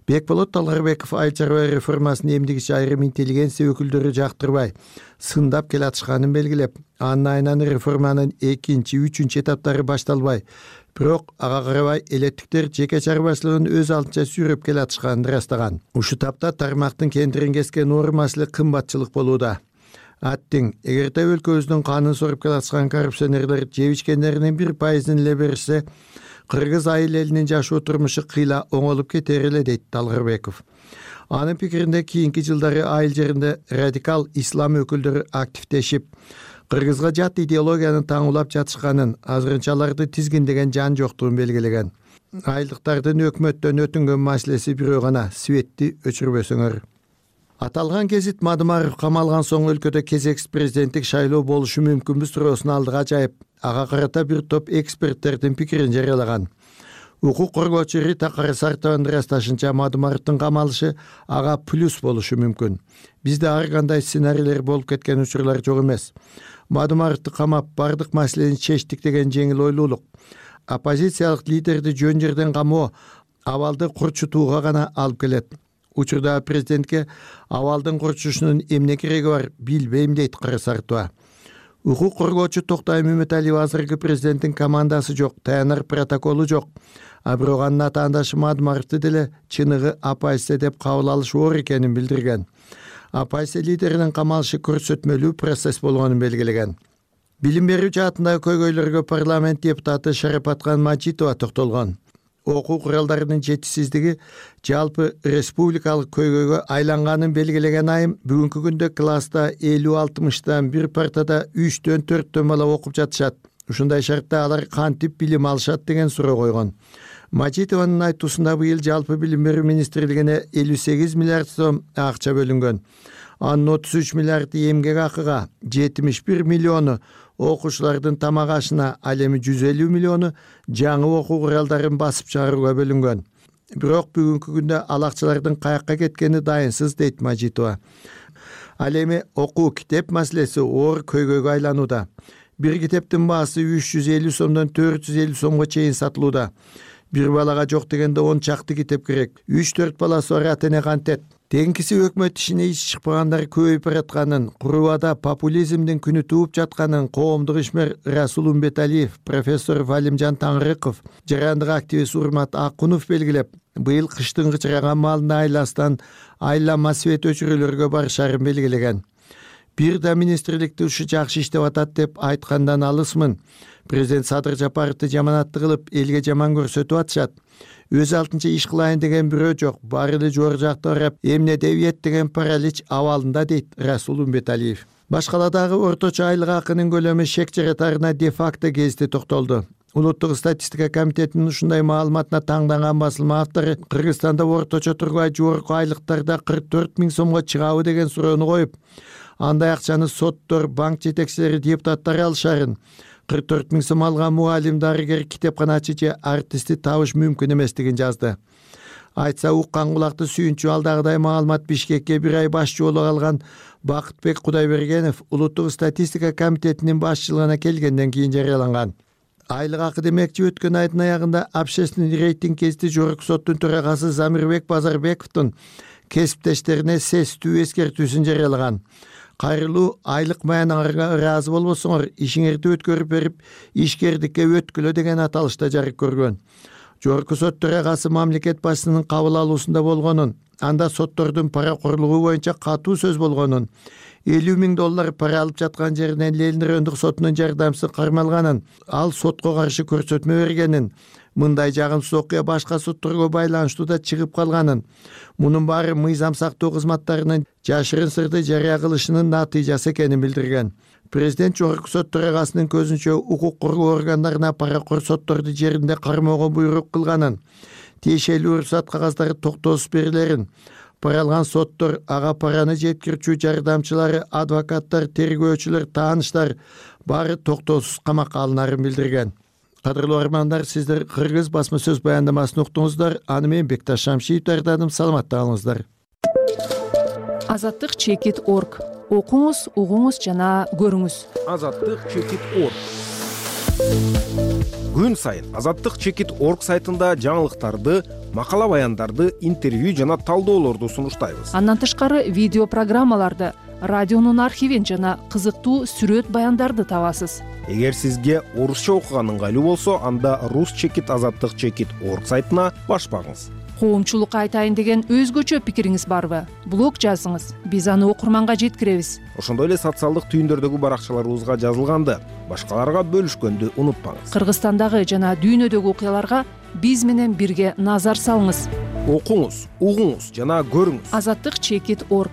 Бекболот Талгарбеков айыл чарба реформасын эмдигичи айрым интеллигенция өкүлдөрү жактырбай, сындап келатышканын белгилеп, анын айынан реформанын экинчи, үчүнчү этаптары башталбай, бирок ага карабай элеттиктер жеке чарбачылыгын өз алдынча сүйрөп келатышканын ырастаган. Ушул тапта тармактын кендирин кескен оор маселе кымбатчылык болууда. Аттиң, эгерде өлкөбүздүн канын соруп келатышкан коррупционерлер жеп ичкендеринин бир пайызын эле берсе, кыргыз айыл элинин жашоо турмушу кыйла оңолуп кетер эле, дейт Талгарбеков. Анын пикиринде кийинки жылдары айыл жеринде радикал ислам өкүлдөрү активдешип, кыргызга жат идеологияны таңуулап жатышканын, азырынча аларды тизгиндеген жан жоктугун белгилеген. Айылдыктардын өкмөттөн өтүнгөн маселеси бирөө гана, светти өчүрбөсөңөр. Аталган гезит Мадымаров камалган соң өлкөдө кезексиз президенттик шайлоо болушу мүмкүнбү суроосун алдыга жайып, ага карата бир топ эксперттердин пикирин жарыялаган. Укук коргоочу Рита Карасартованын ырасташынча, Мадымаровдун камалышы ага плюс болушу мүмкүн. Бизде ар кандай сценарийлер болуп кеткен учурлар жок эмес. Мадымаровду камап бардык маселени чечтик деген жеңил ойлуулук. Оппозициялык лидерди жөн жерден камоо абалды курчутууга гана алып келет. Учурда президентке абалдын курчушунун эмне кереги бар билбейм, дейт Карасартова. Укук коргоочу Токтай Мөмөталиев азыркы президенттин командасы жок, таянар протоколу жок. А бирок анын атаандашы Мадымаровду деле чыныгы оппозиция деп кабыл алыш оор экенин билдирген. Оппозиция лидеринин камалышы көрсөтмөлүү процесс болгонун белгилеген. Билим берүү жаатындагы көйгөйлөргө парламент депутаты Шарапаткан Мажитова токтолгон. Окуу куралдарынын жетишсиздиги жалпы республикалык көйгөйгө айланганын белгилеген айым, бүгүнкү күндө класста элүү алтымыштан бир партада үчтөн төрттөн бала окуп жатышат. Ушундай шартта алар кантип билим алышат деген суроо койгон. Мажитованын айтуусунда быйыл жалпы билим берүү министрлигине элүү сегиз миллиард сом акча бөлүнгөн. Анын отуз үч миллиарды эмгек акыга, жетимиш бир миллиону окуучулардын тамак ашына, ал эми жүз элүү миллиону жаңы окуу куралдарын басып чыгарууга бөлүнгөн. Бирок бүгүнкү күндө ал акчалардын каякка кеткени дайынсыз, дейт Мажитова. Ал эми окуу китеп маселеси оор көйгөйгө айланууда. Бир китептин баасы үч жүз элүү сомдон төрт жүз элүү сомго чейин сатылууда. Бир балага жок дегенде он чакты китеп керек. үч төрт баласы бар ата эне кантет. Теңкиси өкмөт ишине иш чыкпагандар көбөйүп баратканын, Курубада популизмдин күнү тууп жатканын коомдук ишмер Расул Умбеталиев, профессор Валимжан Таңырыков, жарандык активист Урмат Акунов белгилеп, быйыл кыштын кычыраган маалына айластан айланма свет өчүрүүлөргө барышарын белгилеген. Бир да министрликти ушу жакшы иштеп атат деп айткандан алысмын. Президент Садыр Жапаровду жаманатты кылып, элге жаман көрсөтүп атышат. Өз алтынча иш кылайын деген бирөө жок, баары эле жогору жакта карап, эмне девиет деген паралич абалында, дейт Расул Умбеталиев. Башкаладагы орточо айлык акынын көлөмү шек жаратарына де-факто гезити токтолду. Улуттук статистика комитетинин ушундай маалыматына таңданган басылма автору Кыргызстанда орточо тургай жогорку айлыктарда кырк төрт миң сомго чыгабы деген суроону коюп, андай акчаны соттор, банк жетекчилери, депутаттар алышарын, кырк төрт миң сом алган мугалим, дарыгер, китепканачы же артистти табыш мүмкүн эместигин жазды. Айтса, уккан кулакты сүйүнчү, алдагыдай маалымат Бишкекке бир ай баш жолу калган Бакытбек Кудайбергенов улуттук статистика комитетинин башчылыгына келгенден кийин жарыяланган. Айлык акы демекчи, өткөн айдын аягында общественный рейтинг кезди жогорку соттун төрагасы Замирбек Базарбековдун кесиптештерине сестүү эскертүүсүн жарыялаган. Кайрылуу айлык маяныңарга ыраазы болбосоңор, ишиңерди өткөрүп берип, ишкердикке өткүлө деген аталышта жарык көргөн. Жогорку сот төрагасы мамлекет башчысынын кабыл алуусунда болгонун, анда соттордун паракорлугу боюнча катуу сөз болгонун, элүү миң доллар пара алып жаткан жеринен Ленин райондук сотунун жардамчысы кармалганын, ал сотко каршы көрсөтмө бергенин, мындай жагымсыз окуя башка сотторго байланыштуу да чыгып калганын, мунун баары мыйзам сактоо кызматтарынын жашырын сырды жарыя кылышынын натыйжасы экенин билдирген. Президент жогорку сот төрагасынын көзүнчө укук коргоо органдарына паракор сотторду жеринде кармоого буйрук кылганын, тиешелүү уруксат кагаздары токтоосуз берилерин, пара алган соттор, ага параны жеткирүүчү жардамчылары, адвокаттар, тергөөчүлөр, тааныштар баары токтоосуз камакка алынарын билдирген. Кадырлуу армандар, сиздер Кыргыз басма сөз баяндамасын уктуңуздар. Аны мен Бекташ Шамшиев даярдадым. Саламатта калыңыздар. Азаттык чекит точка орг. Окуңуз, угуңуз жана көрүңүз. Азаттык чекит точка орг. күн сайын Азаттык чекит орг сайтында жаңылыктарды, макала баяндарды, интервью жана талдоолорду сунуштайбыз. Андан тышкары видео программаларды, радионун архивин жана кызыктуу сүрөт баяндарды табасыз. Эгер сизге орусча окуган ыңгайлуу болсо, анда рус чекит азаттык чекит орг сайтына баш багыңыз. Коомчулукка айтайын деген өзгөчө пикириңиз барбы? Блог жазыңыз, биз аны окурманга жеткиребиз. Ошондой эле социалдык түйүндөрдөгү баракчаларыбызга жазылганды, башкаларга бөлүшкөндү унутпаңыз. Кыргызстандагы жана дүйнөдөгү окуяларга биз менен бирге назар салыңыз. Окуңуз, угуңуз жана көрүңүз. азаттык чекит орг.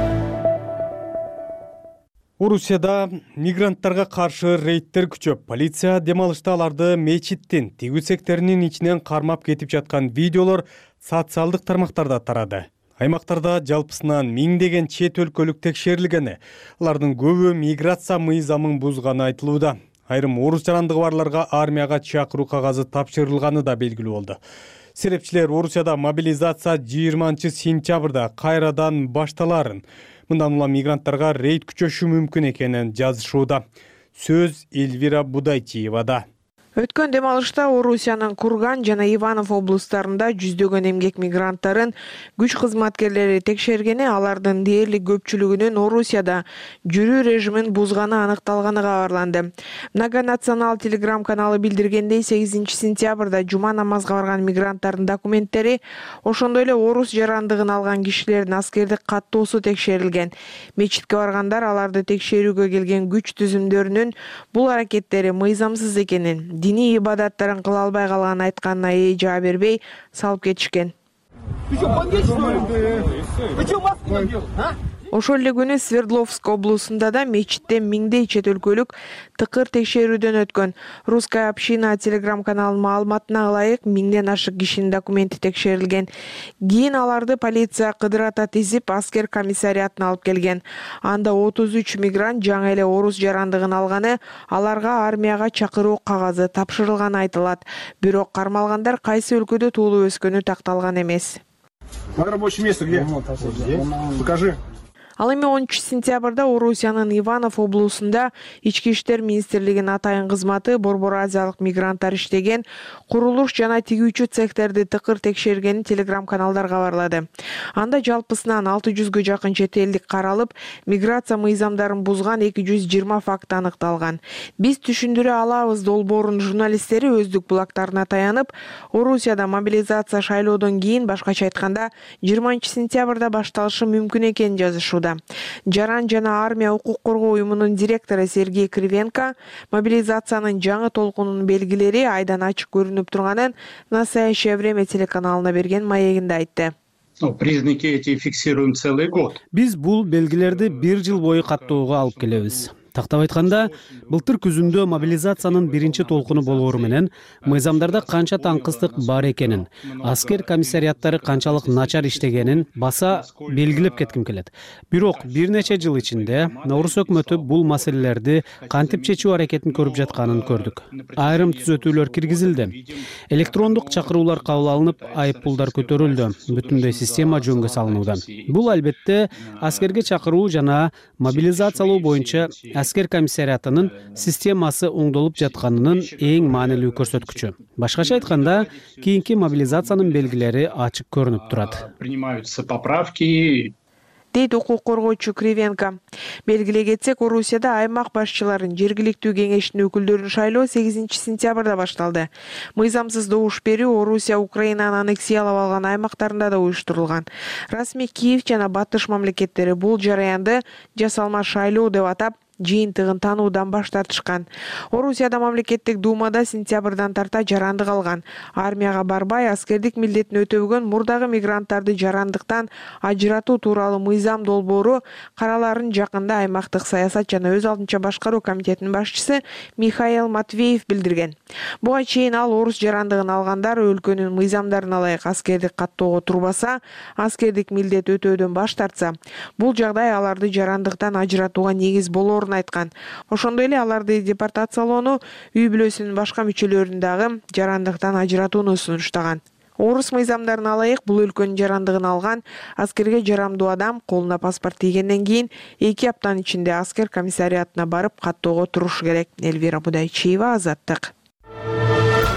Орусияда мигранттарга каршы рейдтер күчөп, полиция дем алышта аларды мечиттин тегүсектеринин ичинен кармап кетип жаткан видеолор социалдык тармактарда тарады. Аймактарда жалпысынан миңдеген чет өлкөлүк текшерилгени, алардын көбү миграция мыйзамын бузганы айтылууда. Айрым орус жарандыгы барларга армияга чакыруу кагазы тапшырылганы да белгилүү болду. Серепчилер Орусияда мобилизация жыйырманчы сентябрда кайрадан башталарын, мындан улам мигранттарга рейд күчөшү мүмкүн экенин жазышууда. Сөз Эльвира Будайчиевада. Өткөн дем алышта Орусиянын Курган жана Иванов облустарында жүздөгөн эмгек мигранттарын күч кызматкерлери текшергени, алардын дээрлик көпчүлүгүнүн Орусияда жүрүү режимин бузганы аныкталганы кабарланды. Многонационал телеграм каналы билдиргендей, сегизинчи сентябрда жума намазга барган мигранттардын документтери, ошондой эле орус жарандыгын алган кишилердин аскердик каттоосу текшерилген. Мечитке баргандар аларды текшерүүгө келген күч түзүмдөрүнүн бул аракеттери мыйзамсыз экенин, диний ибадаттарын кыла албай калганын айтканына ээ жаа бербей салып кетишкен. Ошол эле күнү Свердловск облусунда да мечиттен миңдей чет өлкөлүк тыкыр текшерүүдөн өткөн. Русская община телеграм каналынын маалыматына ылайык, миңден ашык кишинин документи текшерилген. Кийин аларды полиция кыдырата тизип, аскер комиссариатына алып келген. Анда отуз үч мигрант жаңы эле орус жарандыгын алганы, аларга армияга чакыруу кагазы тапшырылганы айтылат. Бирок кармалгандар кайсы өлкөдө туулуп өскөнү такталган эмес. Рабочее место где? Покажи. Ал эми онунчу сентябрда Орусиянын Иванов облусунда Ички иштер министрлигинин атайын кызматы Борбор Азиялык мигранттар иштеген курулуш жана тигүүчү цехтерди тыкыр текшергенин телеграм каналдар кабарлады. Анда жалпысынан алты жүзгө жакын чет элдик каралып, миграция мыйзамдарын бузган эки жүз жыйырма факт аныкталган. Биз түшүндүрө алабыз долбоорунун журналисттери өздүк булактарына таянып, Орусияда мобилизация шайлоодон кийин, башкача айтканда жыйырманчы сентябрда башталышы мүмкүн экенин жазышууда. Жаран жана армия укук коргоо уюмунун директору Сергей Кривенко мобилизациянын жаңы толкунунун белгилери айдан ачык көрүнүп турганын «Настоящее время» телеканалына берген маегинде айтты. Признаки эти фиксируем целый год. Биз бул белгилерди бир жыл бою каттоого алып келебиз. Тактап айтканда, былтыр күзүндө мобилизациянын биринчи толкуну болоору менен мыйзамдарда канча таңкыстык бар экенин, аскер комиссариаттары канчалык начар иштегенин баса белгилеп кетким келет. Бирок бир нече жыл ичинде Орус өкмөтү бул маселелерди кантип чечүү аракетин көрүп жатканын көрдүк. Айрым түзөтүүлөр киргизилди. Электрондук чакыруулар кабыл алынып, айыппулдар көтөрүлдү. Бүтүндөй система жөнгө салынууда. Бул албетте аскерге чакыруу жана мобилизациялоо боюнча аскер комиссариатынын системасы оңдолуп жатканынын эң маанилүү көрсөткүчү. Башкача айтканда, кийинки мобилизациянын белгилери ачык көрүнүп турат. Принимаются поправки, дейт укук коргоочу Кривенко. Белгилей кетсек, Орусияда аймак башчыларын, жергиликтүү кеңештин өкүлдөрүн шайлоо сегизинчи сентябрда башталды. Мыйзамсыз добуш берүү Орусия Украинаны аннексиялап алган аймактарында да уюштурулган. Расмий Киев жана Батыш мамлекеттери бул жараянды жасалма шайлоо деп атап, жыйынтыгын таануудан баш тартышкан. Орусияда мамлекеттик думада сентябрдан тарта жарандык алган, армияга барбай аскердик милдетин өтөбөгөн мурдагы мигранттарды жарандыктан ажыратуу тууралуу мыйзам долбоору караларын жакында аймактык саясат жана өз алдынча башкаруу комитетинин башчысы Михаил Матвеев билдирген. Буга чейин ал орус жарандыгын алгандар өлкөнүн мыйзамдарына ылайык аскердик каттоого турбаса, аскердик милдет өтөөдөн баш тартса, бул жагдай аларды жарандыктан ажыратууга негиз болоорун айткан. Ошондой эле аларды депортациялоону, үй бүлөсүнүн башка мүчөлөрүн дагы жарандыктан ажыратууну сунуштаган. Орус мыйзамдарына ылайык бул өлкөнүн жарандыгын алган аскерге жарамдуу адам колуна паспорт тийгенден кийин эки аптанын ичинде аскер комиссариатына барып каттоого турушу керек. Эльвира Будайчиева, Азаттык.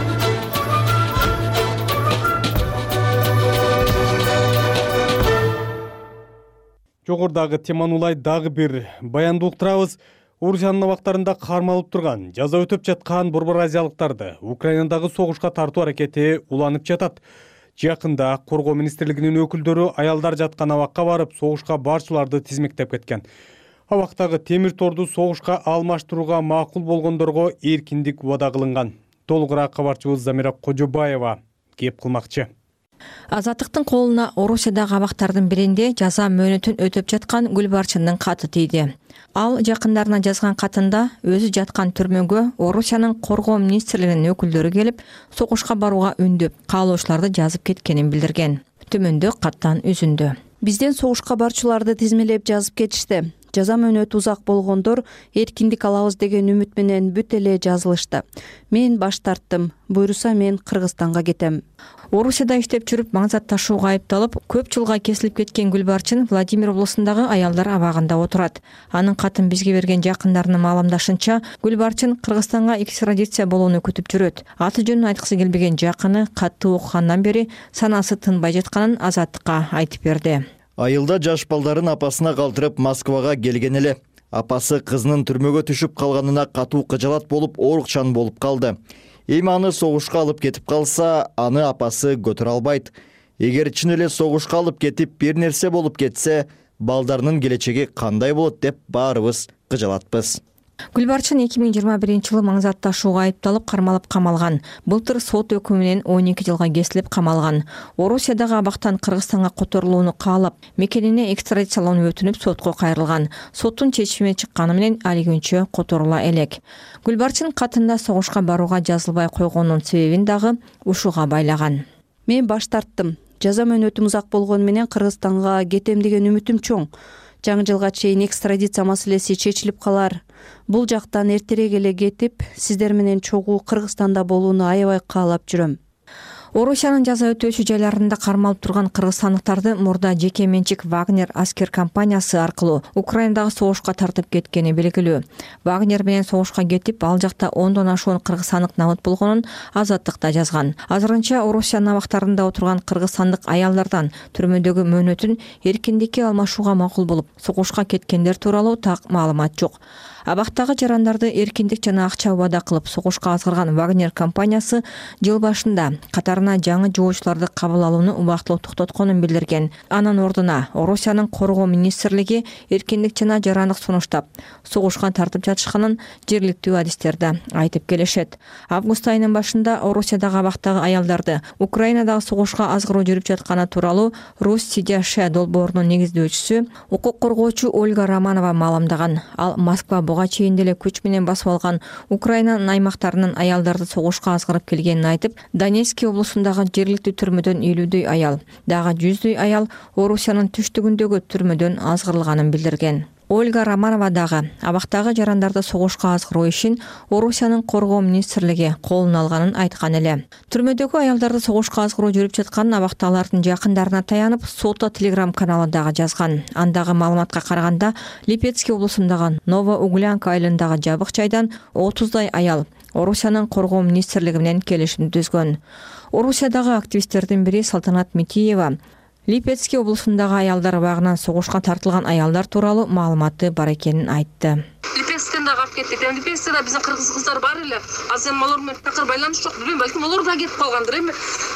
Жогорудагы теманы улай дагы бир баянды уктурабыз. Орусиянын абактарында кармалып турган, жаза өтөп жаткан борбор азиялыктарды Украинадагы согушка тартуу аракети уланып жатат. Жакында Коргоо министрлигинин өкүлдөрү аялдар жаткан абакка барып, согушка барчыларды тизмектеп кеткен. Абактагы темир торду согушка алмаштырууга макул болгондорго эркиндик убада кылынган. Толугураак кабарчыбыз Замира Кожобаева кеп кылмакчы. Азаттыктын колуна Орусиядагы абактардын биринде жаза мөөнөтүн өтөп жаткан Гүлбарчындын каты тийди. Ал жакындарына жазган катында өзү жаткан түрмөгө Орусиянын Коргоо министрлигинин өкүлдөрү келип, согушка барууга үндөп, каалоочуларды жазып кеткенин билдирген. Төмөндө каттан үзүндү. Бизден согушка барчыларды тизмелеп жазып кетишти. Жаза мөөнөтү узак болгондор эркиндик алабыз деген үмүт менен бүт эле жазылышты. Мен баш тарттым. Буйруса мен Кыргызстанга кетем. Орусияда иштеп жүрүп маңзат ташууга айыпталып, көп жылга кесилип кеткен Гүлбарчын Владимир облусундагы аялдар абагында отурат. Анын катын бизге берген жакындарынын маалымдашынча, Гүлбарчын Кыргызстанга экстрадиция болууну күтүп жүрөт. Аты жөнүн айткысы келбеген жакыны катты окугандан бери санасы тынбай жатканын Азаттыкка айтып берди. Айылда жаш балдарын апасына калтырып Москвага келген эле. Апасы кызынын түрмөгө түшүп калганына катуу кыжалат болуп, оорукчан болуп калды. Эми аны согушка алып кетип калса, аны апасы көтөрө албайт. Эгер чын эле согушка алып кетип, бир нерсе болуп кетсе, балдарынын келечеги кандай болот деп баарыбыз кыжалатпыз. Гүлбарчын эки миң жыйырма биринчи жылы маңзат ташууга айыпталып кармалып камалган. Былтыр сот өкүмү менен он эки жылга кесилип камалган. Орусиядагы абактан Кыргызстанга которулууну каалап, мекенине экстрадициялоону өтүнүп сотко кайрылган. Соттун чечими чыкканы менен али күнчө которула элек. Гүлбарчын катында согушка барууга жазылбай койгонунун себебин дагы ушуга байлаган. Мен баш тарттым. Жаза мөөнөтүм узак болгону менен Кыргызстанга кетем деген үмүтүм чоң. Жаңы жылга чейин экстрадиция маселеси чечилип калар. Бул жактан эртерээк эле кетип, сиздер менен чогуу Кыргызстанда болууну аябай каалап жүрөм. Орусиянын жаза өтөөчү жайларында кармалып турган кыргызстандыктарды мурда жеке менчик Вагнер аскер компаниясы аркылуу Украинадагы согушка тартып кеткени белгилүү. Вагнер менен согушка кетип, ал жакта ондон ашуун кыргызстандык намыт болгонун Азаттыкта жазган. Азырынча Орусиянын абактарында отурган кыргызстандык аялдардан түрмөдөгү мөөнөтүн эркиндикке алмашууга макул болуп, согушка кеткендер тууралуу так маалымат жок. Абактагы жарандарды эркиндик жана акча убада кылып согушка азгырган Вагнер компаниясы жыл башында катарына жаңы жоочуларды кабыл алууну убактылуу токтотконун билдирген. Анын ордуна Орусиянын Коргоо министрлиги эркиндик жана жарандык сунуштап, согушка тартып жатышканын жергиликтүү адистерде айтып келишет. Август айынын башында Орусиядагы абактагы аялдарды Украинадагы согушка азгыруу жүрүп жатканы тууралуу Рус Сидяше долбоорунун негиздөөчүсү, укук коргоочу Ольга Романова маалымдаган. Ал Москва буга чейин деле күч менен басып алган Украинанын аймактарынын аялдарды согушка азгырып келгенин айтып, Донецкий облусундагы жергиликтүү түрмөдөн элүүдөй аял, дагы жүздөй аял Орусиянын түштүгүндөгү түрмөдөн азгырылганын билдирген. Ольга Романова дагы абактагы жарандарды согушка азгыруу ишин Орусиянын Коргоо министрлиги колуна алганын айткан эле. Түрмөдөгү аялдарды согушка азгыруу жүрүп жатканын абактагылардын жакындарына таянып, Сота Телеграм каналы дагы жазган. Андагы маалыматка караганда, Липецкий облусундагы Новоуглянка айылындагы жабык жайдан отуздай аял Орусиянын Коргоо министрлиги менен келишим түзгөн. Орусиядагы активисттердин бири Салтанат Митиева Липецкий облусундагы аялдар абагынан согушка тартылган аялдар тууралуу маалыматы бар экенин айтты. Липецктен дагы алып кеттик. Эми Липецкте да биздин кыргыз кыздар бар эле. Азыр эми алар менен такыр байланыш жок. Билбейм, балким алар да кетип калгандыр. Эми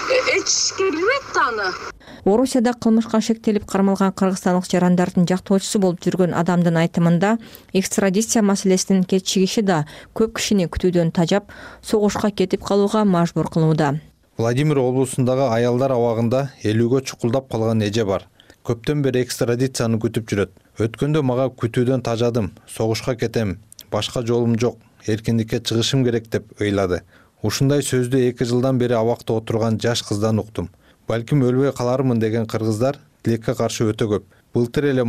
эч ким билбейт да аны. Орусияда кылмышка шектелип кармалган кыргызстандык жарандардын жактоочусу болуп жүргөн адамдын айтымында, экстрадиция маселесинин кечигиши да көп кишини күтүүдөн тажап, согушка кетип калууга мажбур кылууда. Владимир облусундагы аялдар абагында элүүгө чукулдап калган эже бар. Көптөн бери экстрадицияны күтүп жүрөт. Өткөндө мага күтүүдөн тажадым, согушка кетем, башка жолум жок, эркиндикке чыгышым керек деп ыйлады. Ушундай сөздү эки жылдан бери абакта отурган жаш кыздан уктум. Балким өлбөй калармын деген кыргыздар тилекке каршы өтө көп. Былтыр эле мага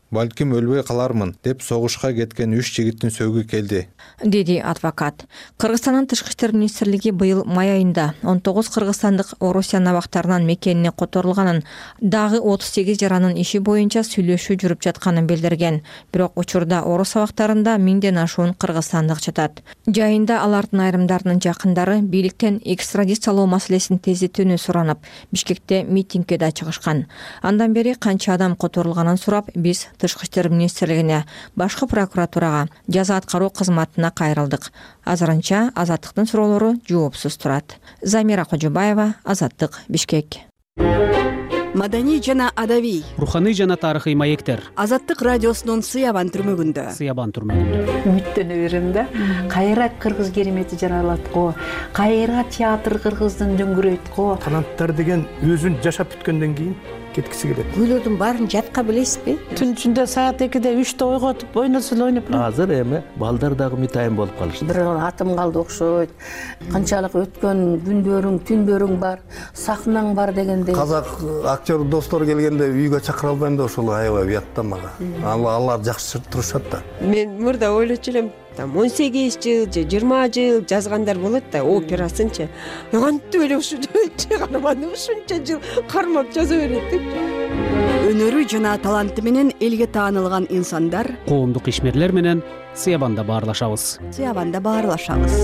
балким өлбөй калармын деп согушка кеткен үч жигиттин сөөгү келди, деди адвокат. Кыргызстандын тышкы иштер министрлиги быйыл май айында он тогуз кыргызстандык Орусия абактарынан мекенине которулганын, дагы отуз сегиз жаранын иши боюнча сүйлөшүү жүрүп жатканын билдирген. Бирок учурда Орус абактарында миңден ашуун кыргызстандык жатат. Жайында алардын айрымдарынын жакындары бийликтен экстрадициялоо маселесин тездетүүнү суранып, Бишкекте митингге да чыгышкан. Андан бери канча адам которулганын сурап, биз тышкы иштер министрлигине, башкы прокуратурага, жаза аткаруу кызматына кайрылдык. Азырынча Азаттыктын суроолору жоопсуз турат. Замира Кожобаева, Азаттык, Бишкек. Маданий жана адабий, руханий жана тарыхый маектер. Азаттык радиосунун Сыябан түрмөгүндө. Сыябан түрмөгүндө. Үмүттөнө берем да. Кайра кыргыз керемети жаралат го. Кайра театр кыргыздын дөңгүрөйт го. Канаттар деген өзүн жашап бүткөндөн кийин кеткиси келет. Күйлөрдүн баарын жатка билесизби? Түн ичинде саат экиде үчтө ойготуп ойносул ойноп. Азыр эми балдар дагы митайын болуп калышты. Бир атым калды окшойт. Канчалык өткөн күндөрүң, түндөрүң бар, сахнаң бар дегендей. Казак актер достор келгенде үйгө чакыра албайм да ошол аябай уятта мага. Алар жакшы турушат да. Мен мурда ойлочу элем, он сегиз жыл же жыйырма жыл жазгандар болот да, операсынчы. Кантип эле ушу чыгарманы ушунча жыл кармап жаза берет деп. Өнөрү жана таланты менен элге таанылган инсандар, коомдук ишмерлер менен Сыябанда баарлашабыз. Сыябанда баарлашабыз.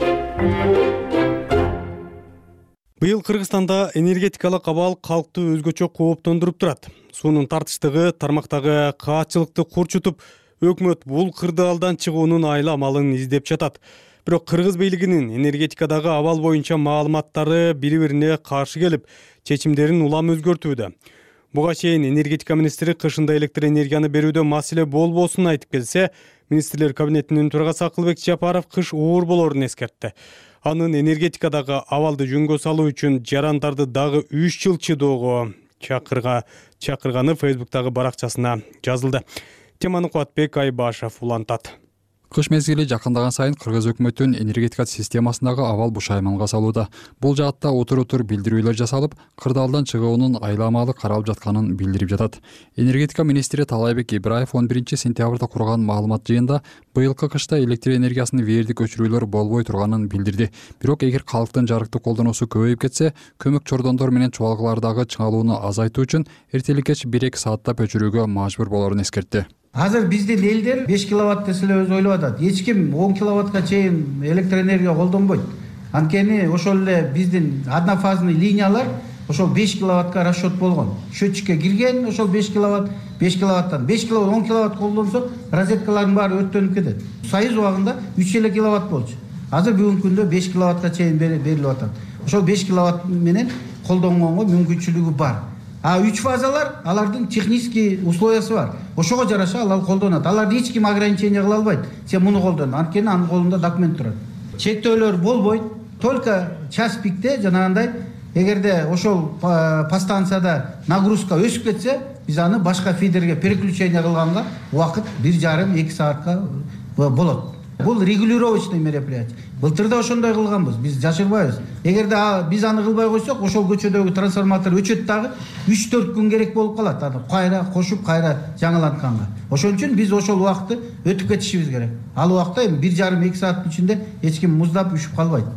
Быйыл Кыргызстанда энергетикалык абал калкты өзгөчө кооптондуруп турат. Суунун тартыштыгы тармактагы каатчылыкты курчутуп, өкмөт бул кырдаалдан чыгуунун айла амалын издеп жатат. Бирок кыргыз бийлигинин энергетикадагы абал боюнча маалыматтары бири-бирине каршы келип, чечимдерин улам өзгөртүүдө. Буга чейин энергетика министри кышында электр энергияны берүүдө маселе болбосун айтып келсе, министрлер кабинетинин төрагасы Акылбек Жапаров кыш оор болорун эскертти. Анын энергетикадагы абалды жөнгө салуу үчүн жарандарды дагы үч жыл чыдоого чакырга чакырганы Фейсбуктагы баракчасына жазылды. Теманы Куатбек Айбашев улантат. Кыш мезгили жакындаган сайын кыргыз өкмөтүнүн энергетика системасындагы абал бушайманга салууда. Бул жаатта отур-отур билдирүүлөр жасалып, кырдаалдан чыгуунун айламалы каралып жатканын билдирип жатат. Энергетика министри Талайбек Ибраев он биринчи сентябрда курган маалымат жыйында быйылкы кышта электр энергиясынын вердик өчүрүүлөр болбой турганын билдирди. Бирок эгер калктын жарыктык колдоноосу көбөйүп кетсе, көмөк чордондор менен чубалгылардагы чыңалууну азайтуу үчүн эртелик кеч бир эки сааттап өчүрүүгө мажбур болорун эскертти. Азыр биздин элдер беш киловатт десе эле өзү ойлоп атат. Эч ким он киловаттка чейин электр энергия колдонбойт. Анткени ошол эле биздин однофазный линиялар ошол беш киловаттка расчет болгон. Счетчикке кирген ошол беш киловатт, беш киловаттан беш киловатт, он киловатт колдонсок, розеткалардын баары өрттөнүп кетет. Союз убагында үч эле киловатт болчу. Азыр бүгүнкү күндө беш киловаттка чейин берилип атат. Ошол беш киловатт менен колдонгонго мүмкүнчүлүгү бар. А үч фазалар, алардын технический условиясы бар. Ошого жараша алар колдонот. Аларды эч ким ограничение кыла албайт. Сен муну колдон. Анткени анын колунда документ турат. Чектөөлөр болбойт. Только час пикте жанагындай эгерде ошол подстанцияда нагрузка өсүп кетсе, биз аны башка фидерге переключение кылганга убакыт бир жарым эки саатка болот. Бул регулировочный мероприятие. Былтыр да ошондой кылганбыз. Биз жашырбайбыз. Эгерде биз аны кылбай койсок, ошол көчөдөгү трансформатор өчөт дагы үч төрт күн керек болуп калат. Аны кайра кошуп, кайра жаңылантканга. Ошон үчүн биз ошол убакытты өтүп кетишибиз керек. Ал убакта эми бир жарым эки сааттын ичинде эч ким муздап үшүп калбайт.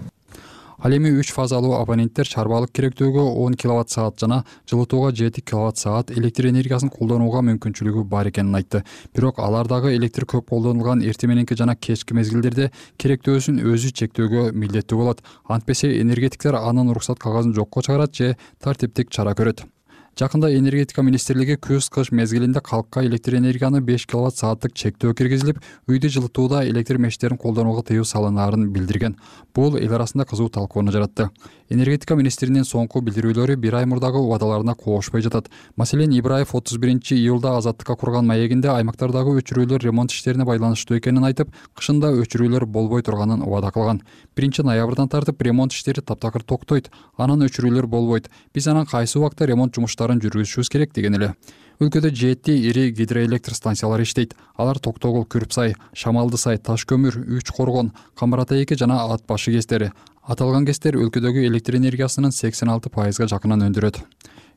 Ал эми үч фазалуу абоненттер чарбалык керектөөгө он киловатт саат жана жылытууга жети киловатт саат электр энергиясын колдонууга мүмкүнчүлүгү бар экенин айтты. Бирок алардагы электр көп колдонулган эрте мененки жана кечки мезгилдерде керектөөсүн өзү чектөөгө милдеттүү болот. Антпесе энергетиктер анын уруксат кагазын жокко чыгарат же тартиптик чара көрөт. Жакында энергетика министрлиги күз-кыш мезгилинде калкка электр энергияны беш киловатт сааттык чектөө киргизилип, үйдү жылытууда электр мештерин колдонууга тыюу салынаарын билдирген. Бул эл арасында кызуу талкууну жаратты. Энергетика министринин соңку билдирүүлөрү бир ай мурдагы убадаларына коошпой жатат. Маселен, Ибраев отуз биринчи июлда Азаттыкка курган маегинде аймактардагы өчүрүүлөр ремонт иштерине байланыштуу экенин айтып, кышында өчүрүүлөр болбой турганын убада кылган. биринчи ноябрдан тартып ремонт иштери таптакыр токтойт, анан өчүрүүлөр болбойт. Биз анан кайсы убакта ремонт жумуштарын жүргүзүшүбүз керек деген эле. Өлкөдө жети ири гидроэлектр станциялары иштейт. Алар Токтогул, Күрүпсай, Шамалдысай, Ташкөмүр, Үч Коргон, Камбар-Ата эки жана Ат башы кестери. Аталган кестер өлкөдөгү электр энергиясынын сексен алты пайызга жакынын өндүрөт.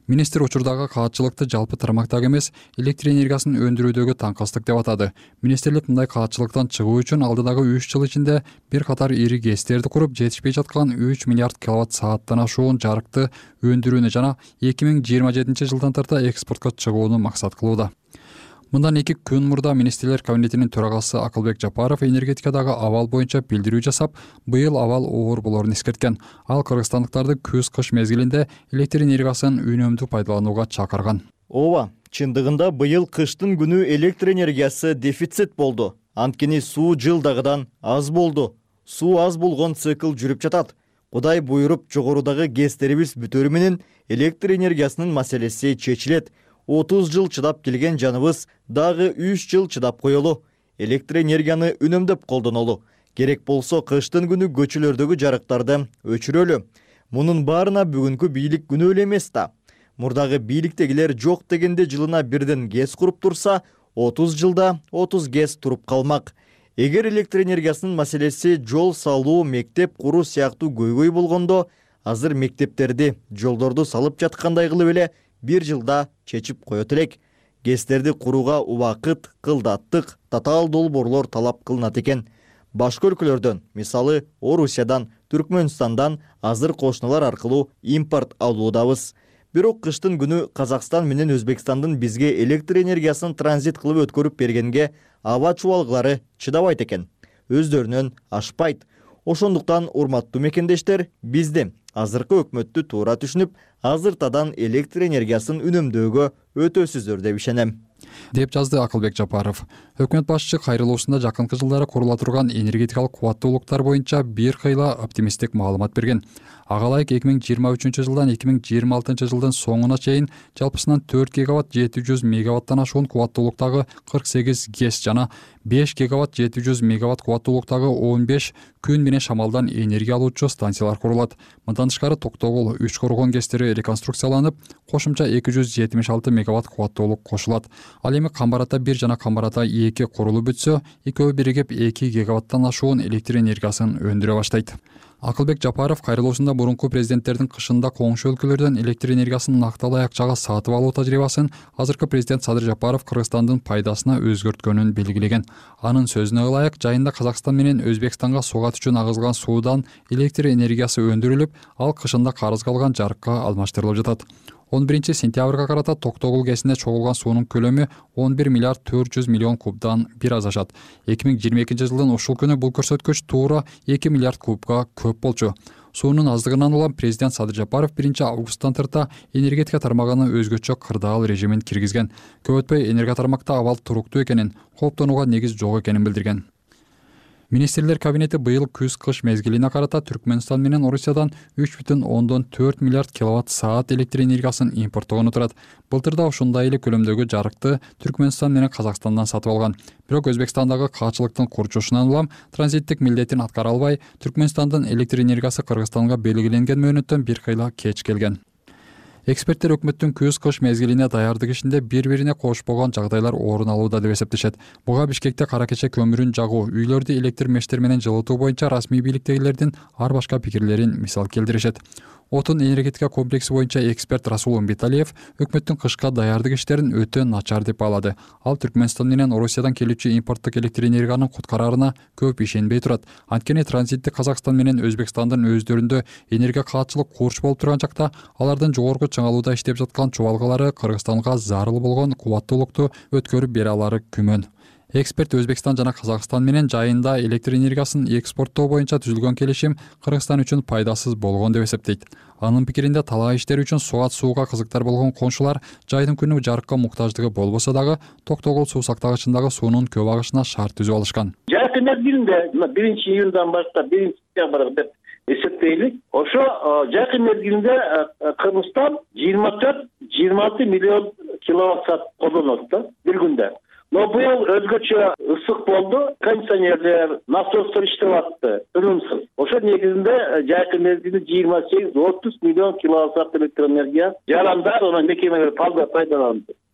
Министр учурдагы каатчылыкты жалпы тармактагы эмес, электр энергиясын өндүрүүдөгү таңкастык деп атады. Министрлик мындай каатчылыктан чыгуу үчүн алдыдагы үч жыл ичинде бир катар ири ГЭСтерди куруп, жетишпей жаткан үч миллиард киловатт сааттан ашуун жарыкты өндүрүүнү жана эки миң жыйырма жетинчи жылдан тарта экспортко чыгууну максат кылууда. Мындан эки күн мурда Министрлер кабинетинин төрагасы Акылбек Жапаров энергетикадагы абал боюнча билдирүү жасап, быйыл абал оор болорун эскерткен. Ал кыргызстандыктарды күз-кыш мезгилинде электр энергиясын үнөмдүү пайдаланууга чакырган. Ооба, чындыгында быйыл кыштын күнү электр энергиясы дефицит болду. Анткени суу жылдагыдан аз болду. Суу аз болгон цикл жүрүп жатат. Кудай буйруп жогорудагы ГЭСтерибиз бүтөрү менен электр энергиясынын маселеси чечилет. отуз жыл чыдап келген жаныбыз дагы үч жыл чыдап коелу. Электр энергияны үнөмдөп колдонолу. Керек болсо кыштын күнү көчөлөрдөгү жарыктарды өчүрөлү. Мунун баарына бүгүнкү бийлик күнөө эле эмес да. Мурдагы бийликтегилер жок дегенде жылына бирден ГЭС куруп турса, отуз жылда отуз ГЭС туруп калмак. Эгер электр энергиясынын маселеси жол салуу, мектеп куруу сыяктуу көйгөй болгондо, азыр мектептерди, жолдорду салып жаткандай кылып эле бир жылда чечип коет элек. ГЭСтерди курууга убакыт, кылдаттык, татаал долбоорлор талап кылынат экен. Башка өлкөлөрдөн, мисалы Орусиядан, Түркмөнстандан азыр кошуналар аркылуу импорт алуудабыз. Бирок кыштын күнү Казакстан менен Өзбекстандын бизге электр энергиясын транзит кылып өткөрүп бергенге аба чубалыклары чыдабайт экен. Өздөрүнөн ашпайт. Ошондуктан урматтуу мекендештер, бизди азыркы өкмөттү туура түшүнүп, азыртадан электр энергиясын үнөмдөөгө өтөсүздөр деп ишенем, деп жазды Акылбек Жапаров. Өкмөт башчы кайрылуусунда жакынкы жылдары курула турган энергетикалык кубаттуулуктар боюнча бир кыйла оптимисттик маалымат берген. Ага ылайык эки миң жыйырма үчүнчү жылдан эки миң жыйырма алтынчы жылдын соңуна чейин жалпысынан төрт гигаватт жети жүз мегаваттан ашуун кубаттуулуктагы кырк сегиз ГЭС жана беш гигаватт жети жүз мегаватт кубаттуулуктагы он беш күн менен шамалдан энергия алуучу станциялар курулат. Мындан тышкары Токтогул үч коргон ГЭСтери реконструкцияланып, кошумча эки жүз жетимиш алты мегаватт кубаттуулук кошулат. Ал эми Камбарата бир жана Камбарата эки курулуп бүтсө, экөө биригип эки гигаваттан ашуун электр энергиясын өндүрө баштайт. Акылбек Жапаров кайрылуусунда мурунку президенттердин кышында коңшу өлкөлөрдөн электр энергиясын накталуу акчага сатып алуу тажрыйбасын азыркы президент Садыр Жапаров Кыргызстандын пайдасына өзгөрткөнүн белгилеген. Анын сөзүнө ылайык, жайында Казакстан менен Өзбекстанга сугат үчүн агызылган суудан электр энергиясы өндүрүлүп, ал кышында карыз калган жарыкка алмаштырылып жатат. он биринчи сентябрга карата Токтогул ГЭСине чогулган суунун көлөмү он бир миллиард төрт жүз миллион кубдан бир аз ашат. эки миң жыйырма экинчи жылдын ушул күнү бул көрсөткүч туура эки миллиард кубка көп болчу. Суунун аздыгынан улам президент Садыр Жапаров биринчи августтан тарта энергетика тармагынын өзгөчө кырдаал режимин киргизген. Көп өтпөй энергия тармакта абал туруктуу экенин, кооптонууга негиз жок экенин билдирген. Министрлер кабинети быйыл күз-кыш мезгилине карата Түркмөнстан менен Орусиядан үч бүтүн ондон төрт миллиард киловатт саат электр энергиясын импорттогону турат. Былтыр да ушундай эле көлөмдөгү жарыкты Түркмөнстан менен Казакстандан сатып алган. Бирок Өзбекстандагы каачылыктын курчушунан улам транзиттик милдетин аткара албай, Түркмөнстандын электр энергиясы Кыргызстанга белгиленген мөөнөттөн бир кыйла кеч келген. Эксперттер өкмөттүн күз-кыш мезгилине даярдык ишинде бири-бирине кошпогон жагдайлар орун алууда деп эсептешет. Буга Бишкекте кара кече көмүрүн жагуу, үйлөрдү электр мештер менен жылытуу боюнча расмий бийликтегилердин ар башка пикирлерин мисал келтиришет. Отун энергетика комплекси боюнча эксперт Расул Умбеталиев өкмөттүн кышка даярдык иштерин өтө начар деп баалады. Ал Түркмөнстан менен Орусиядан келүүчү импорттук электр энергиянын куткарарына көп ишенбей турат. Анткени транзиттик Казакстан менен Өзбекстандын өздөрүндө энергия каатчылык курч болуп турган жакта алардын жогорку чыңалууда иштеп жаткан чубалгалары Кыргызстанга зарыл болгон кубаттуулукту өткөрүп бере алары күмөн. Эксперт Өзбекстан жана Казакстан менен жайында электр энергиясын экспорттоо боюнча түзүлгөн келишим Кыргызстан үчүн пайдасыз болгон деп эсептейт. Анын пикиринде талаа иштери үчүн суат сууга кызыктар болгон коңшулар жайдын күнү жарыкка муктаждыгы болбосо дагы Токтогул суу сактагычындагы суунун көп агышына шарт түзүп алышкан. Жайкы мезгилинде биринчи июндан баштап биринчи сентябрга деп эсептейли. Ошо жайкы мезгилинде Кыргызстан жыйырма төрт жыйырма алты миллион киловатт саат колдонот да бир күндө. Но быйыл өзгөчө ысык болду, кондиционерлер, насостор иштеп атты, тынымсыз. Ошо негизинде жайкы мезгилде жыйырма сегиз отуз миллион киловатт саат электр энергия жарандар, аны мекемелер пайдаланды.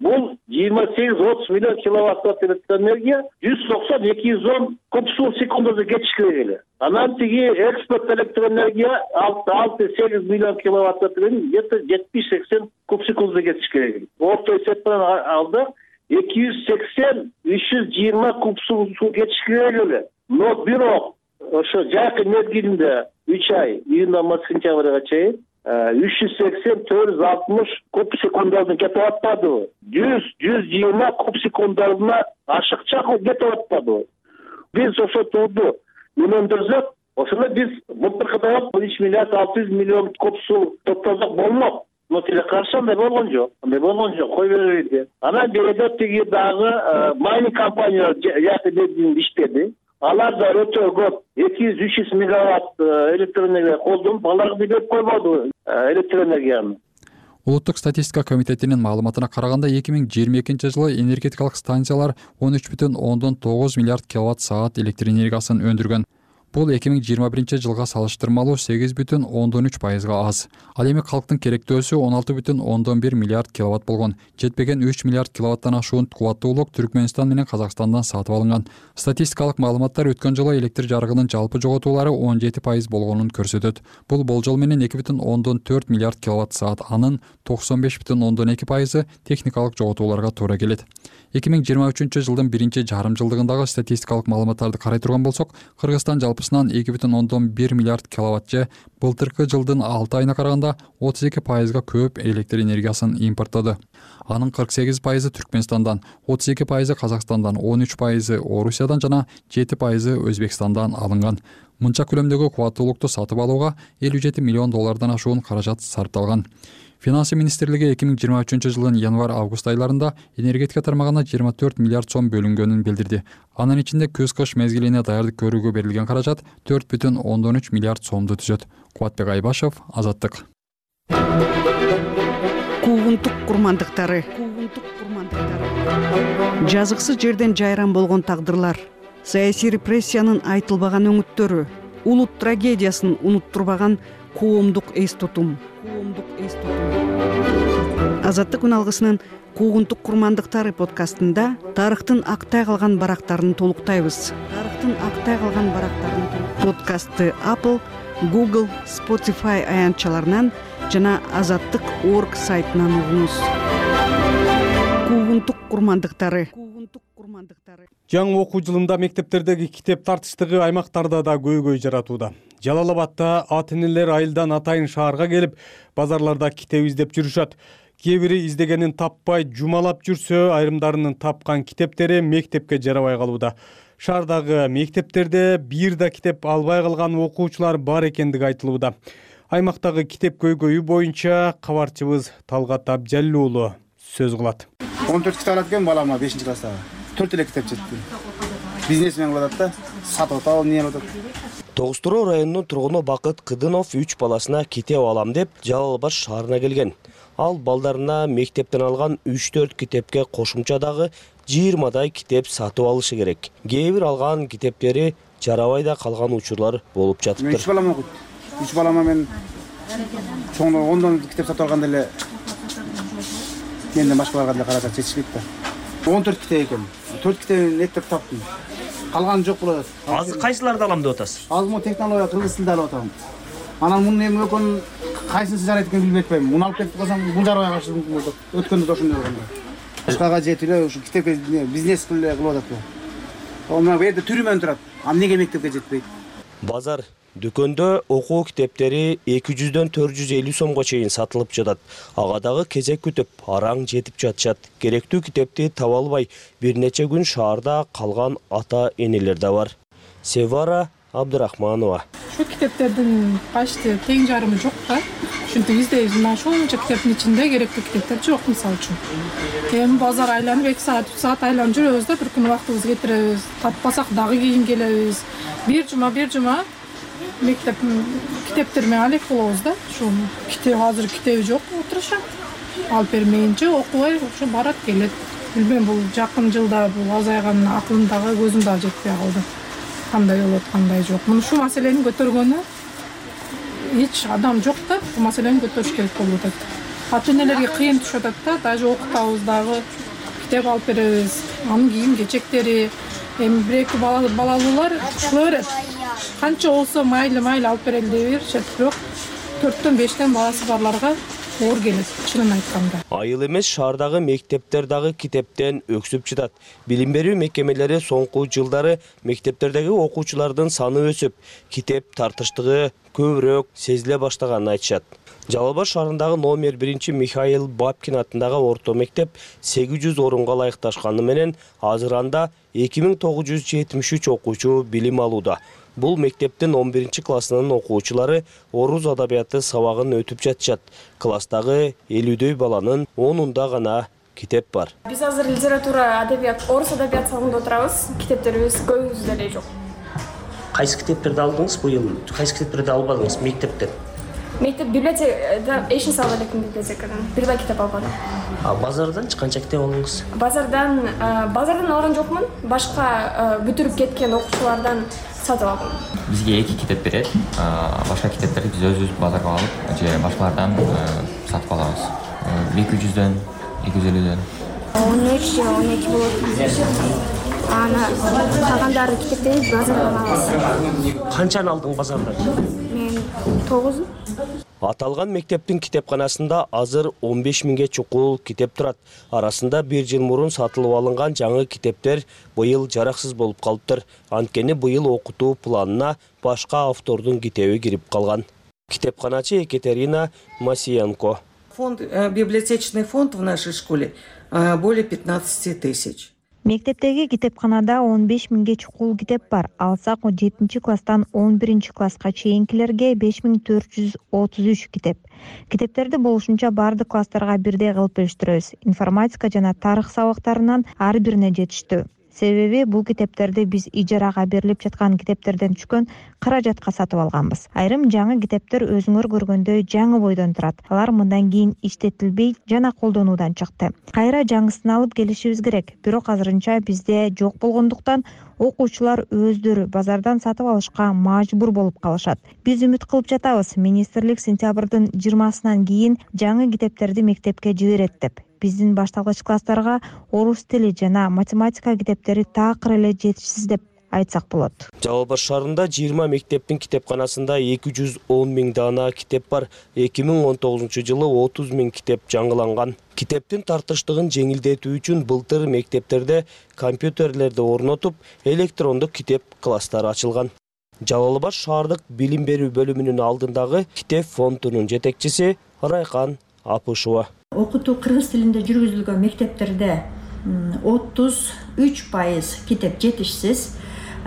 бул жыйырма сегиз отуз миллион киловатт саат электроэнергия жүз токсон эки жүз он куб суу секундада кетиш керек эле. Анан тиги экспорт электроэнергия алты сегиз миллион киловатт саат где то жетимиш сексен куб секундада кетиш керек. Орто эсеп менен алда эки жүз сексен үч жүз жыйырма куб суу кетиш керек эле. Но бирок ошо жакын мезгилинде үч ай июндан сентябрга чейин үч жүз сексен төрт жүз алтымыш куб секунданы кетип атпадыбы? жүз жүз жыйырма куб секундына ашыкча кетип атпадыбы? Биз ошо тууду үнөндөрсөк, ошондо биз былтыркыдай үч миллиард алты жүз миллион куб суу топтосок болмок. Но тилеке каршы андай болгон жок. Андай болгон жок. Кой бербейди. Анан берде тиги дагы майнинг компаниялар жакын мезгилинде иштеди. Алар да өтө көп эки жүз үч жүз мегаватт электроэнергия колдонуп, аларга берип койбоду электроэнергияны. Улуттук статистика комитетинин маалыматына караганда эки миң жыйырма экинчи жылы энергетикалык станциялар он үч бүтүн ондон тогуз миллиард киловатт саат электр энергиясын өндүргөн. Бул эки миң жыйырма биринчи жылга салыштырмалуу сегиз бүтүн ондон үч пайызга аз. Ал эми калктын керектөөсү он алты бүтүн ондон бир миллиард киловатт болгон. Жетпеген үч миллиард киловаттан ашуун кубаттуулук Түркмөнстан менен Казакстандан сатып алынган. Статистикалык маалыматтар өткөн жылы электр жарыгынын жалпы жоготуулары он жети пайыз болгонун көрсөтөт. Бул болжол менен эки бүтүн ондон төрт миллиард киловатт саат, анын токсон беш бүтүн ондон эки пайызы техникалык жоготууларга туура келет. эки миң жыйырма үчүнчү жылдын биринчи жарым жылдыгындагы статистикалык маалыматтарды карай турган болсок, Кыргызстан жалпысынан эки бүтүн ондон бир миллиард киловатт же былтыркы жылдын алты айына караганда отуз эки пайызга көп электр энергиясын импорттоду. Анын кырк сегиз пайызы Түркмөнстандан, отуз эки пайызы Казакстандан, он үч пайызы Орусиядан жана жети пайызы Өзбекстандан алынган. Мынча көлөмдөгү кубаттуулукту сатып алууга элүү жети миллион доллардан ашуун каражат сарпталган. Финансы министрлиги эки миң жыйырма үчүнчү жылдын январь-август айларында энергетика тармагына жыйырма төрт миллиард сом бөлүнгөнүн билдирди. Анын ичинде көз-кыш мезгилине даярдык көрүүгө берилген каражат төрт бүтүн ондон үч миллиард сомду түзөт. Кубатбек Айбашев, Азаттык. Куугунтук курмандыктары. Жазыксыз жерден жайран болгон тагдырлар, саясий репрессиянын айтылбаган өңүттөрү, улут трагедиясын унуттурбаган коомдук эс тутум. Азаттык күн алгысынын Куугунтук курмандыктары подкастында тарыхтын актай калган барактарын толуктайбыз. Тарыхтын актай калган барактарын подкастты Apple, Google, Spotify аянтчаларынан жана азаттык точка орг сайтынан угуңуз. Куугунтук курмандыктары. Жаңы окуу жылында мектептердеги китеп тартыштыгы аймактарда да көйгөй жаратууда. Жалал Абадта ата-энелер айылдан атайын шаарга келип, базарларда китеп издеп жүрүшөт. Кээ бири издегенин таппай жумалап жүрсө, айрымдарынын тапкан китептери мектепке жарабай калууда. Шаардагы мектептерде бир да китеп албай калган окуучулар бар экендиги айтылууда. Аймактагы китеп көйгөйү боюнча кабарчыбыз Талгат Абжалил уулу сөз кылат. он төрт китеп алат экен балама бешинчи класстагы. төрт эле китеп жетти. Бизнесмен кылып атат да, сатып атат, эмне кылып атат. тогуз туроо районунун тургуну Бакыт Кыдынов үч баласына китеп алам деп Жалал Абад шаарына келген. Ал балдарына мектептен алган үч төрт китепке кошумча дагы жыйырмадай китеп сатып алышы керек. Кээ бир алган китептери жарабай да калган учурлар болуп жатыптыр. үч балам окуйт. үч балама мен чоңдо ондон китеп сатып алганда эле менден башкаларга деле каражат жетишпейт да. он төрт китеп экен. төрт китебин эттеп таптым. Калганы жок болот. Азыр кайсыларды алам деп атасыз? Азыр бул технология кыргыз тилинде алып атам. Анан мунун эми экөөнүн кайсысы жарайт экенин билбей атпайм. Муну алып кетип калсам бул жарабай калышы мүмкүн болот. Өткөндө да ошондой болгондо. Башкага жетип эле ушу китепке бизнес кылып кылып атат. Мына бу жерде түрү менен турат. А эмнеге мектепке жетпейт? Базар дүкөндө окуу китептери эки жүздөн төрт жүз элүү сомго чейин сатылып жатат. Ага дагы кезек күтүп, араң жетип жатышат. Керектүү китепти таба албай, бир нече күн шаарда калган ата-энелер да бар. Севара Абдырахманова. Şu kitaplardan kaçtı, teң жарымы жоқ та. Çünkü izdeyиz, мына ошончо китептин ичинде керектүү китептер жок мисалы үчүн. Эми базар айланып эки саат, үч саат айланып жүрөбүз да, бир күн убактыбызды кетиребиз. Таппасак дагы кийин келебиз. Бир жума, бир жума мектеп китептер менен алек болобуз да. Ошо китеп азыр китеби жок отурушат. Алып бермейинче окубай ошо барат келет. Билбейм, бул жакын жылда бул азайганына акылымдагы көзүм дагы жетпей калды. Кандай болот, кандай жок. Муну шу маселени көтөргөнү эч адам жок да, бул маселени көтөрүш керек болуп атат. ата энелерге кыйын түшүп атат да, даже окутабыз дагы, китеп алып беребиз, анын кийим кечектери, эми бир эки балалуулар кыла берет. Канча болсо майлы майлы алып берели деп беришет, бирок төрттөн бештен баласы барларга оор келет, чынын айтканда. Айыл эмес, шаардагы мектептер дагы китептен өксүп жатат. Билим берүү мекемелери соңку жылдары мектептердеги окуучулардын саны өсүп, китеп тартыштыгы көбүрөөк сезиле баштаганын айтышат. Жалал Абад шаарындагы номер биринчи Михаил Бабкин атындагы орто мектеп сегиз жүз орунга ылайыкташканы менен азыр анда эки миң тогуз жүз жетимиш үч окуучу билим алууда. Бул мектептин он биринчи классынын окуучулары орус адабияты сабагын өтүп жатышат. Класстагы элүүдөй баланын онунда гана китеп бар. Биз азыр литература, адабият, орус адабият сабагында отурабыз. Китептерибиз көбүбүздө эле жок. Кайсы китептерди алдыңыз быйыл? Кайсы китептерди албадыңыз мектептен? Мектеп библиотека, эч нерсе албай электим библиотекадан. Бир да китеп албадым. А базарданчы канча китеп алдыңыз? Базардан, базардан алган жокмун. Башка бүтүрүп кеткен окуучулардан сатып алдым. Бизге эки китеп берет. Башка китептерди биз өзүбүз базарга алып, же башкалардан сатып алабыз. эки жүздөн, эки жүз элүүдөн. он үч же он эки болот. Ана калгандары китептерди базардан алабыз. Канчаны алдың базардан? Мен тогуз. Аталган мектептин китепканасында азыр он беш миңге чукул китеп турат. Арасында бир жыл мурун сатылып алынган жаңы китептер быйыл жараксыз болуп калыптыр. Анткени быйыл окутуу планына башка автордун китеби кирип калган. Китепканачы Екатерина Масиенко. Фонд, библиотечный фонд в нашей школе более пятнадцати тысяч. Мектептеги китепканада он беш миңге чукул китеп бар. Алсак жетинчи класстан он биринчи класска чейинкилерге беш миң төрт жүз отуз үч китеп. Китептерди болушунча бардык класстарга бирдей кылып бөлүштүрөбүз. Информатика жана тарых сабактарынан ар бирине жетиштүү. Себеби бул китептерди биз ижарага берилип жаткан китептерден түшкөн каражатка сатып алганбыз. Айрым жаңы китептер өзүңөр көргөндөй жаңы бойдон турат. Алар мындан кийин иштетилбей жана колдонуудан чыкты. Кайра жаңысын алып келишибиз керек. Бирок азырынча бизде жок болгондуктан окуучулар өздөрү базардан сатып алышка мажбур болуп калышат. Биз үмүт кылып жатабыз, министрлик сентябрдын жыйырмасынан кийин жаңы китептерди мектепке жиберет деп. Биздин башталгыч класстарга орус тили жана математика китептери такыр эле жетишсиз деп айтсак болот. Жалал Абад шаарында жыйырма мектептин китепканасында эки жүз он миң дана китеп бар. эки миң он тогузунчу жылы отуз миң китеп жаңыланган. Китептин тартыштыгын жеңилдетүү үчүн былтыр мектептерде компьютерлерди орнотуп, электрондук китеп класстары ачылган. Жалал Абад шаардык билим берүү бөлүмүнүн алдындагы китеп фондунун жетекчиси Райкан Апышева. Окутуу кыргыз тилинде жүргүзүлгөн мектептерде отуз үч пайыз китеп жетишсиз.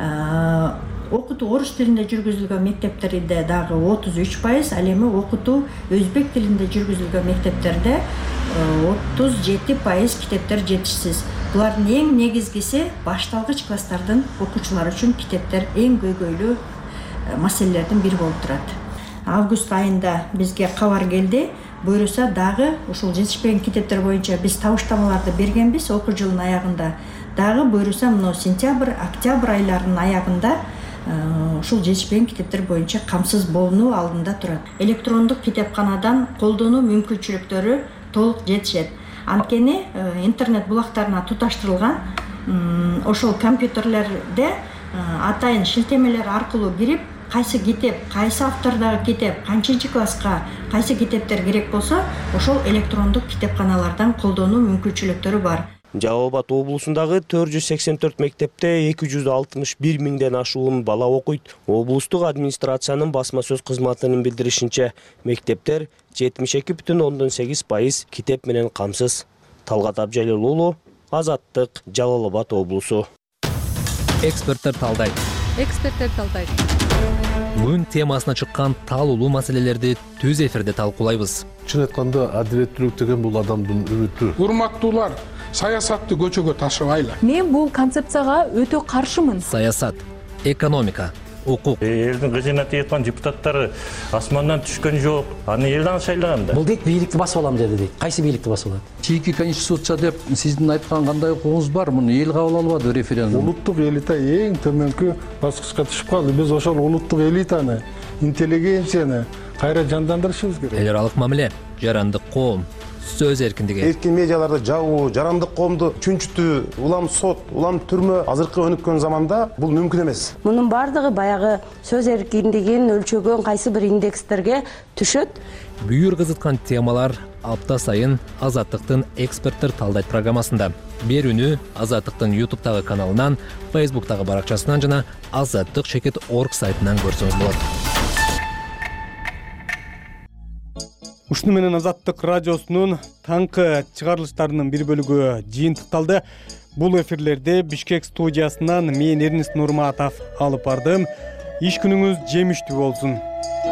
Окутуу орус тилинде жүргүзүлгөн мектептерде дагы отуз үч пайыз, ал эми окутуу өзбек тилинде жүргүзүлгөн мектептерде отуз жети пайыз китептер жетишсиз. Булардын эң негизгиси башталгыч класстардын окуучулары үчүн китептер эң көйгөйлүү маселелердин бири болуп турат. Август айында бизге кабар келди. Буюрса дагы ушул жетишпеген китептер боюнча биз табыштамаларды бергенбиз окуу жылынын аягында. Дагы буюрса мына сентябрь, октябрь айларынын аягында ушул жетишпеген китептер боюнча камсыз болуу алдында турат. Электрондук китепканадан колдонуу мүмкүнчүлүктөрү толук жетишет. Анткени интернет булактарына туташтырылган ошол компьютерлерде атайын шилтемелер аркылуу кирип, кайсы китеп, кайсы автордагы китеп, канчынчы класска кайсы китептер керек болсо, ошол электрондук китепканалардан колдонуу мүмкүнчүлүктөрү бар. Жалал Абад облусундагы төрт жүз сексен төрт мектепте эки жүз алтымыш бир миңден ашуун бала окуйт. Облустук администрациянын басма сөз кызматынын билдиришинче, мектептер жетимиш эки бүтүн ондон сегиз пайыз китеп менен камсыз. Талгат Абжалил уулу, Азаттык, Жалал Абад облусу. Эксперттер талдайт. Эксперттер талдайт. Күн темасына чыккан таалуулуу маселелерди түз эфирде талкуулайбыз. Чын айтканда адилеттүүлүк деген бул адамдын үмүтү. Урматтуулар, саясатты көчөгө ташыбайлы. Мен бул концепцияга өтө каршымын. Саясат, экономика, укук. Элдин кызына тиеткан депутаттары асмандан түшкөн жок. Аны элден шайлаган да. Бул дейт бийликти басып алам деди дейт. Кайсы бийликти басып алат? Чийки конституция деп сиздин айткан кандай укугуңуз бар? Муну эл кабыл албады референдум. Улуттук элита эң төмөнкү баскычка түшүп калды. Биз ошол улуттук элитаны, интеллигенцияны кайра жандандырышыбыз керек. Эл аралык мамиле жарандык коом, сөз эркиндиги. Эркин медиаларды жабуу, жарандык коомду чүнчүтүү, улам сот, улам түрмө азыркы өнүккөн заманда бул мүмкүн эмес. Мунун бардыгы баягы сөз эркиндигин өлчөгөн кайсы бир индекстерге түшөт. Бүйүр кызыткан темалар апта сайын Азаттыктын эксперттер талдайт программасында. Берүүнү Азаттыктын ютубтагы каналынан, фейсбуктагы баракчасынан жана азаттык чекит точка орг сайтынан көрсөңүз болот. Ушуну менен Азаттык радиосунун таңкы чыгарылыштарынын бир бөлүгү жыйынтыкталды. Бул эфирлерди Бишкек студиясынан мен Эрнест Нурматов алып бардым. Иш күнүңүз жемиштүү болсун.